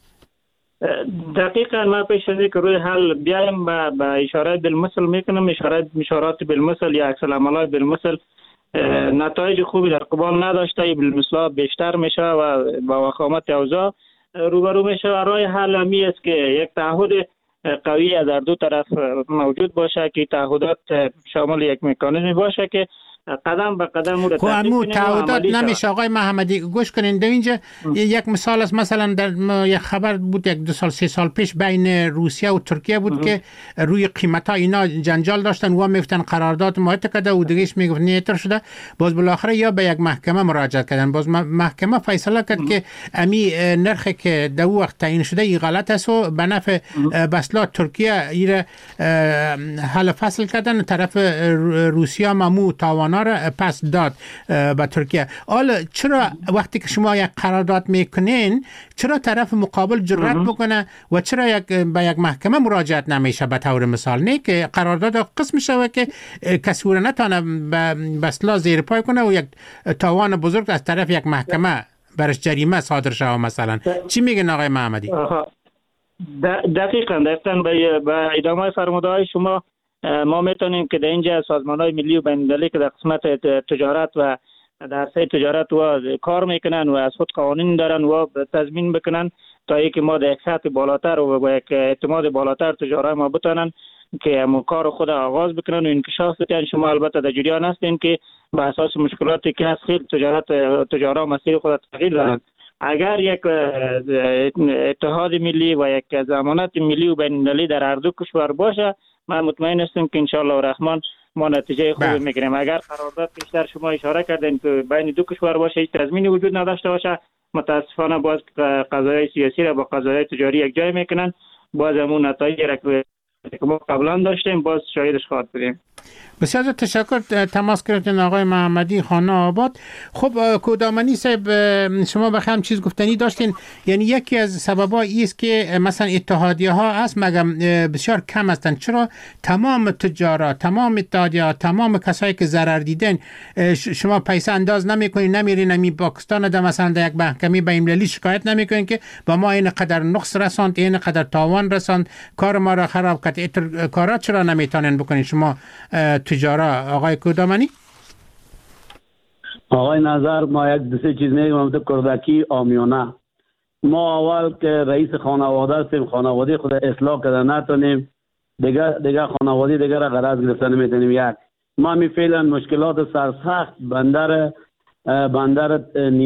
دقیقا ما پیش از اینکه روی حل بیایم به اشاره بالمثل میکنم، اشارات بالمثل یا عکس العملات بالمثل نتایج خوبی در قبال نداشته، بالمثل بیشتر میشه و با وخامت اوضاع روبرو میشه. و راه حل همی است که یک تعهد قوی از دو طرف موجود باشه که تعهدات شامل یک مکانیزم باشه که قدم به قدم رو تطبیق کنیم. تعهدات نمیشه آقای محمدی، گوش کنین در اینجا یک مثال است. مثلا در یک خبر بود یک 2 سال 3 سال پیش بین روسیه و ترکیه بود که روی قیمت ها اینا جنجال داشتن و میگفتن قرارداد معاهده کرده و دیگهش میگفت نیتر شده. باز بالاخره یا به یک محکمه مراجعه کردن، باز محکمه فیصله کرد که امی نرخی که در وقت تعیین شده ای غلط است و به نفع بسلا ترکیه ایره حل فصل کردن، طرف روسیه ممو تاوان را پس داد به ترکیه. حالا چرا وقتی که شما یک قرارداد میکنین چرا طرف مقابل جرأت بکنه و چرا به یک محکمه مراجعت نمیشه؟ به طور مثال نه که قرارداد قسم شوه که کسی رو نتونه به اصطلاح زیر پای کنه و یک تاوان بزرگ از طرف یک محکمه برش جریمه صادر شوه. مثلا چی میگن آقای محمدی؟ دقیقاً به ادامه فرمودهای شما ما میتونیم که در اینجا سازمان‌های ملی و بین‌المللی که در قسمت تجارت و در سه تجارت و کار میکنن و از خود قوانین دارن و تضمین بکنن تا اینکه ما در یک سطح بالاتر و یک اعتماد بالاتر تجارت ما بتونن که کار خود آغاز بکنن و انکشاف بدن. شما البته در جریان هستین که به اساس مشکلاتی که هست خیلی تجارت مسیر خود تغییر دادن. اگر یک اتحاد ملی و یک ضمانت ملی و بین‌المللی در هر دو کشور باشه، من مطمئن هستم که انشاءالله الرحمن ما نتیجه خوبی میگیریم. اگر قرارداد بیشتر شما اشاره کردین که بین دو کشور باشه، هیچ تضمینی وجود نداشته باشه، متاسفانه باز قضایای سیاسی را با قضایای تجاری یک جای میکنن، باز همون نتایج را که ما قبلا داشتیم باز شاهدش خواهد بودیم. بسیار تشکر. تماس گرفتین آقای محمدی خانه آباد. خب کودامنی صاحب شما بخیر چیز گفتنی داشتین، یعنی یکی از سبب‌ها است که مثلا اتحادیه ها هست مگم بسیار کم هستند. چرا تمام تجارت، تمام اتحادیه ها، تمام کسایی که ضرر دیدن شما پیسه انداز نمیکنین، نمیرین امی پاکستان ده مثلا در یک محکمه بین‌المللی شکایت نمیکنین که با ما این قدر نقص رساند، این قدر تاوان رساند، کار ما را خراب کرد؟ کارا چرا نمیتونین بکنین شما تجارت آقای کودامنی؟ آقای نظر ما یک دو سه چیز میگم تو کردکی آمیانه. ما اول که رئیس خانواده هستیم، خانواده خود اصلاح کرده نتونیم، دیگه خانواده دیگه را غرض گرفتن میتونیم. یک ما می فعلا مشکلات سرسخت بندر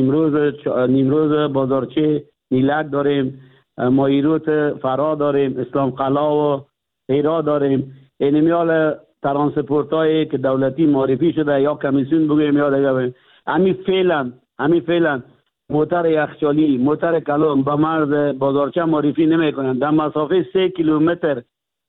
نیمروز بازارچه نیلک داریم، مایروت فرا داریم، اسلام قلعه و هیرا داریم. اینمیال ترانسپورت هایی که دولتی معرفی شده یا کمیسیون بگویم یا دیگه بگویم، همین فعلا موتر یخچالی، موتر کلان به مرز بازارچه معرفی نمی کنند. در مسافه 3 کیلومتر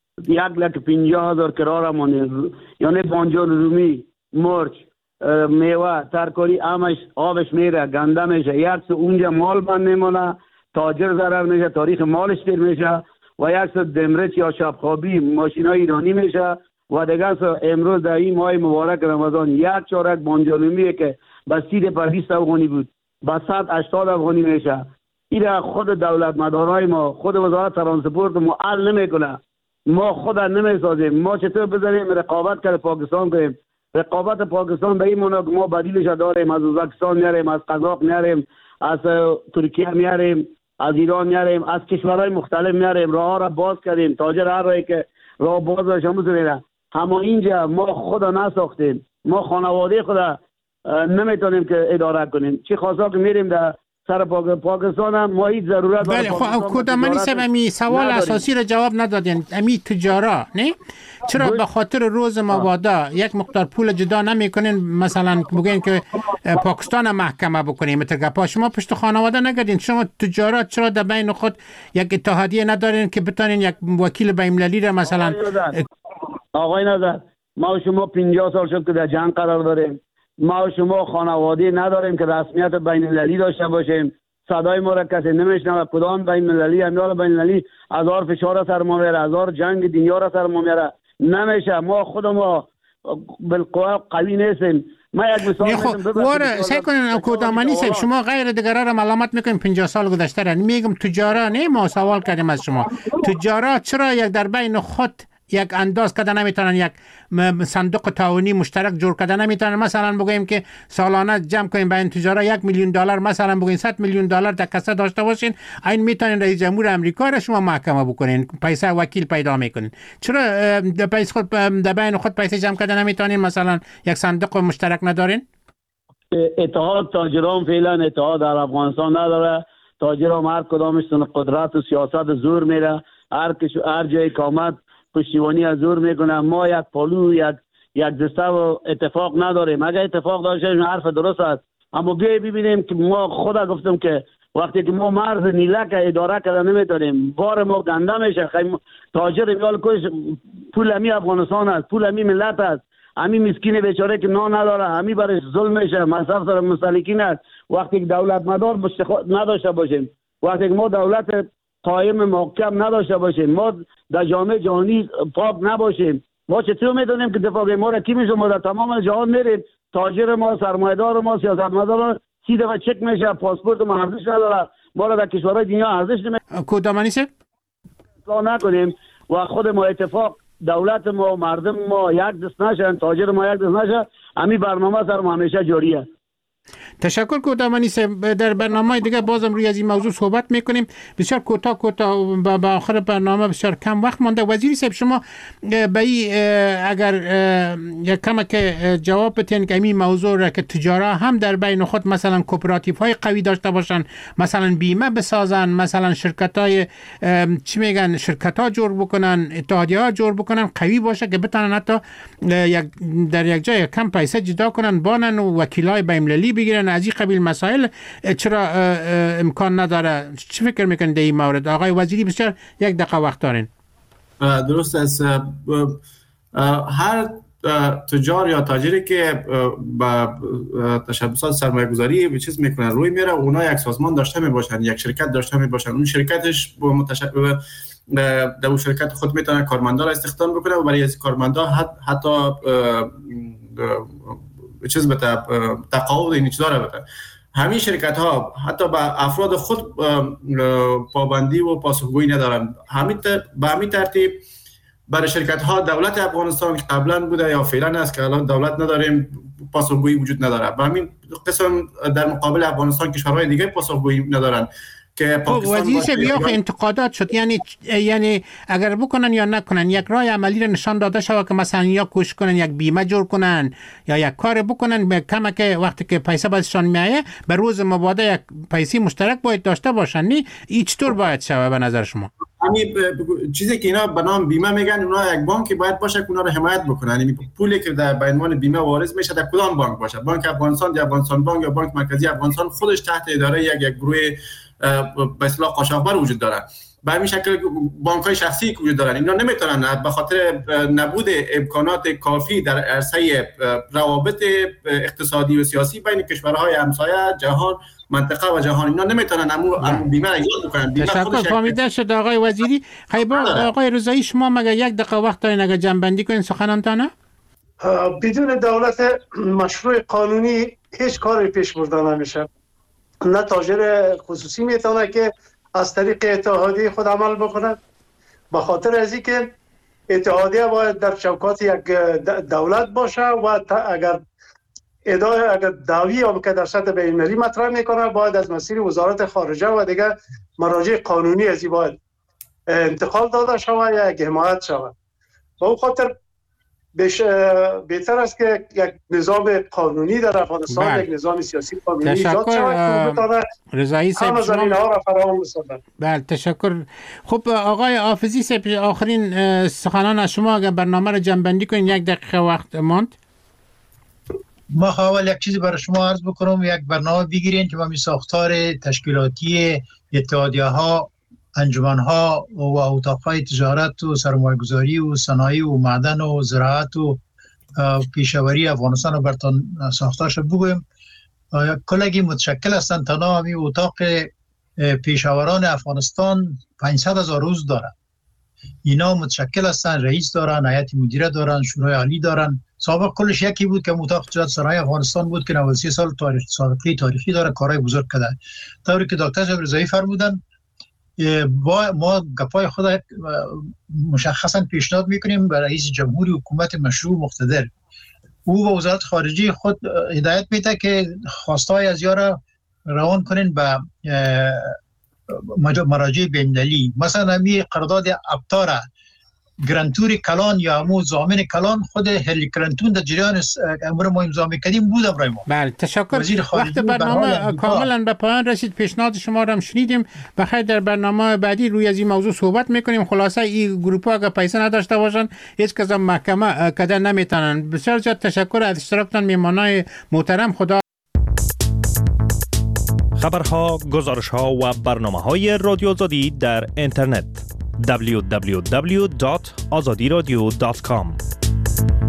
1,50,000 کرار مانه، یعنی بانجان رومی، مرچ، میوه، ترکاری همش آبش میره، گنده میشه. یک سو اونجا مال بند میمونه، تاجر ضرر میشه، تاریخ مالش دیر میشه و یک سو دمرچ یا شبخوابی ماشینای ایرانی میشه و دیگه سو امروز در این ماه مبارک رمضان یک چارک بانجانومیه که به 320 افغانی بود به 180 افغانی میشه. این خود دولت مدارای ما، خود وزارت ترانسپورت ما حل نمیکنه. ما خود نمیسازیم. ما چطور بذاریم رقابت کرده پاکستان کنیم؟ رقابت پاکستان به این معنی ما بدیلش داریم، از ازبکستان میاریم، از قزاق میاریم، از ترکیه میاریم، از ایران میاریم، از کشورهای مختلف میاریم. راه را باز کردیم، تاجر هر راهی که راه باز باشه میتونه. اما اینجا ما خدا نساختیم، ما خانواده خدا نمیتونیم که اداره کنیم. چی خاصا که میریم در سر پاکستان هم ما هیچ ضرورت بله. خب کودامنی صاحب امی سوال اساسی را جواب ندادین. امی تجارت نه چرا به خاطر روز مبادا یک مقدار پول جدا نمیکنین؟ مثلا بگین که پاکستان محکمه بکنیم مترگپا، شما پشت خانواده نگردین؟ شما تجارت چرا در بین خود یک اتحادیه ندارین که بتونین یک وکیل بین‌المللی را مثلا؟ آقای نظر ما و شما 50 سال شد که در جنگ قرار داریم. ما و شما خانواده نداریم که رسمیت بین‌المللی داشته باشیم. صدای ما را کسی نمیشنوه. کدام بین‌المللی امیال بین‌المللی هزار فشار سر ما میاره، هزار جنگ دنیا را سر ما میاره. نمیشه. ما خود ما بالقوه قوی نیستیم. ما یک مثال واره سعی کنین کودامانی صاحب شما غیر دیگران را ملامت میکنین 50 سال گذشته را میگم تجارا نه ما سوال کردیم از شما تجارا چرا یک در بین خود یک انداز کردن نمیتونن یک صندوق تعاونی مشترک جور کردن نمیتونن مثلا بگیم که سالانه جمع کنیم بین تجارا 1 میلیون دلار مثلا بگین 100 میلیون دلار در کسه داشته باشین این میتونین رئیس جمهور آمریکا را شما محکمه بکنین پیسه وکیل پیدا میکنین چرا پیسه خود در بین خود پیسه جمع کردن نمیتونین مثلا یک صندوق مشترک ندارین اتحاد تاجران فعلا اتحاد در افغانستان نداره تاجران هر کدامش قدرت و سیاست زور میره هر جای کامت پشتیبانی از زور میکنه ما یک پالو یک دسته و اتفاق نداریم اگر اتفاق داشته حرف درست است اما بیایی ببینیم که ما خدا گفتم که وقتی که ما مرز نیله که اداره کردن نمیتونیم بار ما گنده میشه تاجر میال کوش پول امی افغانستان است پول امی ملت است امی مسکین بیچاره که نان نداره امی برش ظلم میشه مصرف سر مسلکین است وقتی که دولت مدار نداشته باشیم وقتی که ما دولت قایم محکم نداشته باشیم ما در جامعه جهانی پاک نباشیم ما چطور میدونیم که دفاع ما را کی میشه ما در تمام جهان میریم تاجر ما سرمایه‌دار ما سیاستمدار 30 دفعه چک میشه پاسپورت ما ارزش نداره ما را در کشورهای دنیا ارزش نمیده کودامانی سه نکنیم و خود ما اتفاق دولت ما مردم ما یک دست نشن تاجر ما یک دست نشه همین برنامه سر ما همیشه جاریه تشکر کودامانی صاحب در برنامه دیگه بازم روی از این موضوع صحبت میکنیم بسیار کوتاه به آخر برنامه بسیار کم وقت مانده وزیر صاحب شما به اگر یک کم که جواب بدین که این موضوع را که تجارا هم در بین خود مثلا کوپراتیو های قوی داشته باشن مثلا بیمه بسازن مثلا شرکت های چی میگن شرکت ها جور بکنن اتحادیه ها جور بکنن قوی باشه که بتونن حتی در یک جای کم پیسه جدا کنن بانن و وکیلای بین‌المللی بگیرن از این قبیل مسائل چرا امکان نداره چی فکر میکنید در این مورد آقای وزیری بسیار یک دقیقه وقت دارین درست است هر تجار یا تاجری که با تشبسات سرمایه گذاری به چیز میکنن روی میره اونا یک سازمان داشته میباشن یک شرکت داشته میباشن اون شرکتش در اون شرکت خود میتونه کارمندا را استخدام بکنه و برای از کارمندا حتی چیز بده تقاعد این چیزا را بده همین شرکت ها حتی به افراد خود پابندی و پاسخگویی ندارن به همین ترتیب برای شرکت ها دولت افغانستان که قبلا بوده یا فعلا است که الان دولت نداریم پاسخگویی وجود نداره به همین قسم در مقابل افغانستان کشورهای دیگه پاسخگویی ندارن که وزیر صاحب انتقادات شد یعنی اگر بکنن یا نکنن یک راه عملی را نشان داده شود که مثلا یا کوشش کنن یک بیمه جور کنن یا یک کار بکنن به کمه که وقتی که پیسه بازشان میایه به روز مبادا یک پیسه مشترک باید داشته باشن نه این چطور باید شود به نظر شما همین چیزی که اینا به نام بیمه میگن اونا یک بانکی باید باشه که اونا رو حمایت بکنن یعنی پولی که در عنوان بیمه وارد میشه در کدام بانک باشه بانک افغانستان یا افغانستان بانک یا بانک مرکزی افغانستان خودش تحت اداره یک گروه به اصطلاح قاچاقبر وجود دارن به همین شکل بانک‌های شخصی که وجود دارن اینا نمیتونن به خاطر نبود امکانات کافی در عرصه روابط اقتصادی و سیاسی بین کشورهای همسایه جهان منطقه و جهان اینا نمیتونن امو بیمه را ایجاد بکنن تشکر فهمیده شد آقای وزیری آقای رضایی شما مگه یک دقیقه وقت دارین اگه جنبندی کنین سخنانتانه بدون دولت مشروع قانونی هیچ کاری پیش برده نمیشه نه تاجر خصوصی میتونه که از طریق اتحادیه خود عمل بکنه به خاطر از اینکه اتحادیه باید در چوکات یک دولت باشه و اگر دعوی هم که در سطح بین‌المللی مطرح میکنه باید از مسیر وزارت خارجه و دیگه مراجع قانونی از این باید انتقال داده شود یا یک حمایت شود و اون خاطر بهتر است که یک نظام قانونی در افغانستان یک نظام سیاسی قانونی ایجاد شود که بتونه رضایی صاحب شما را فراهم بسازد. بله تشکر. خب آقای حافظی صاحب آخرین سخنان از شما اگر برنامه را جمع‌بندی کنین 1 دقیقه وقت ماند. ما اول یک چیزی برای شما عرض بکنم یک برنامه بگیرین که ما می ساختار تشکیلاتی اتحادیه ها انجمن‌ها و اتاق‌های تجارت و سرمایه‌گذاری و صنایع و معدن و زراعت و پیشاوری افغانستان رو براتون ساختارش بگویم. کلگی متشکل هستند تنها همین اتاق پیشاوران افغانستان 500,000 روز داره اینا متشکل هستن، رئیس دارن، هیئت مدیره دارن، شورای عالی دارن. سابق کلش یکی بود که اتاق تجارت سرای افغانستان بود که 93 سال تاریخی داره، کارهای بزرگ کرده. طوری که دکتر صاحب رضایی فرمودن با ما گپای خود مشخصا پیشنهاد میکنیم برای رئیس جمهوری حکومت مشروع مقتدر. او و وزارت خارجه خود هدایت میده که خواستای از یارا روان کنین به مراجع بین‌المللی. مثلا همی قرارداد ابتاره گرانتور کلان یا همون زامن کلان خود هلی گرانتون در جریان امور ما امضا می‌کردیم بود برای ما. بله تشکر. وقت برنامه کاملا به پایان رسید. پیشنهاد شما را هم شنیدیم. بخیر در برنامه بعدی روی از این موضوع صحبت میکنیم. خلاصه این گروپ ها اگه پیسه نداشته باشن هیچ کس محکمه کده نمیتونن. بسیار زیاد تشکر از اشتراکتان میهمانای محترم. خدا. خبرها، گزارش‌ها و برنامه‌های رادیو آزادی در اینترنت www.azadiradio.com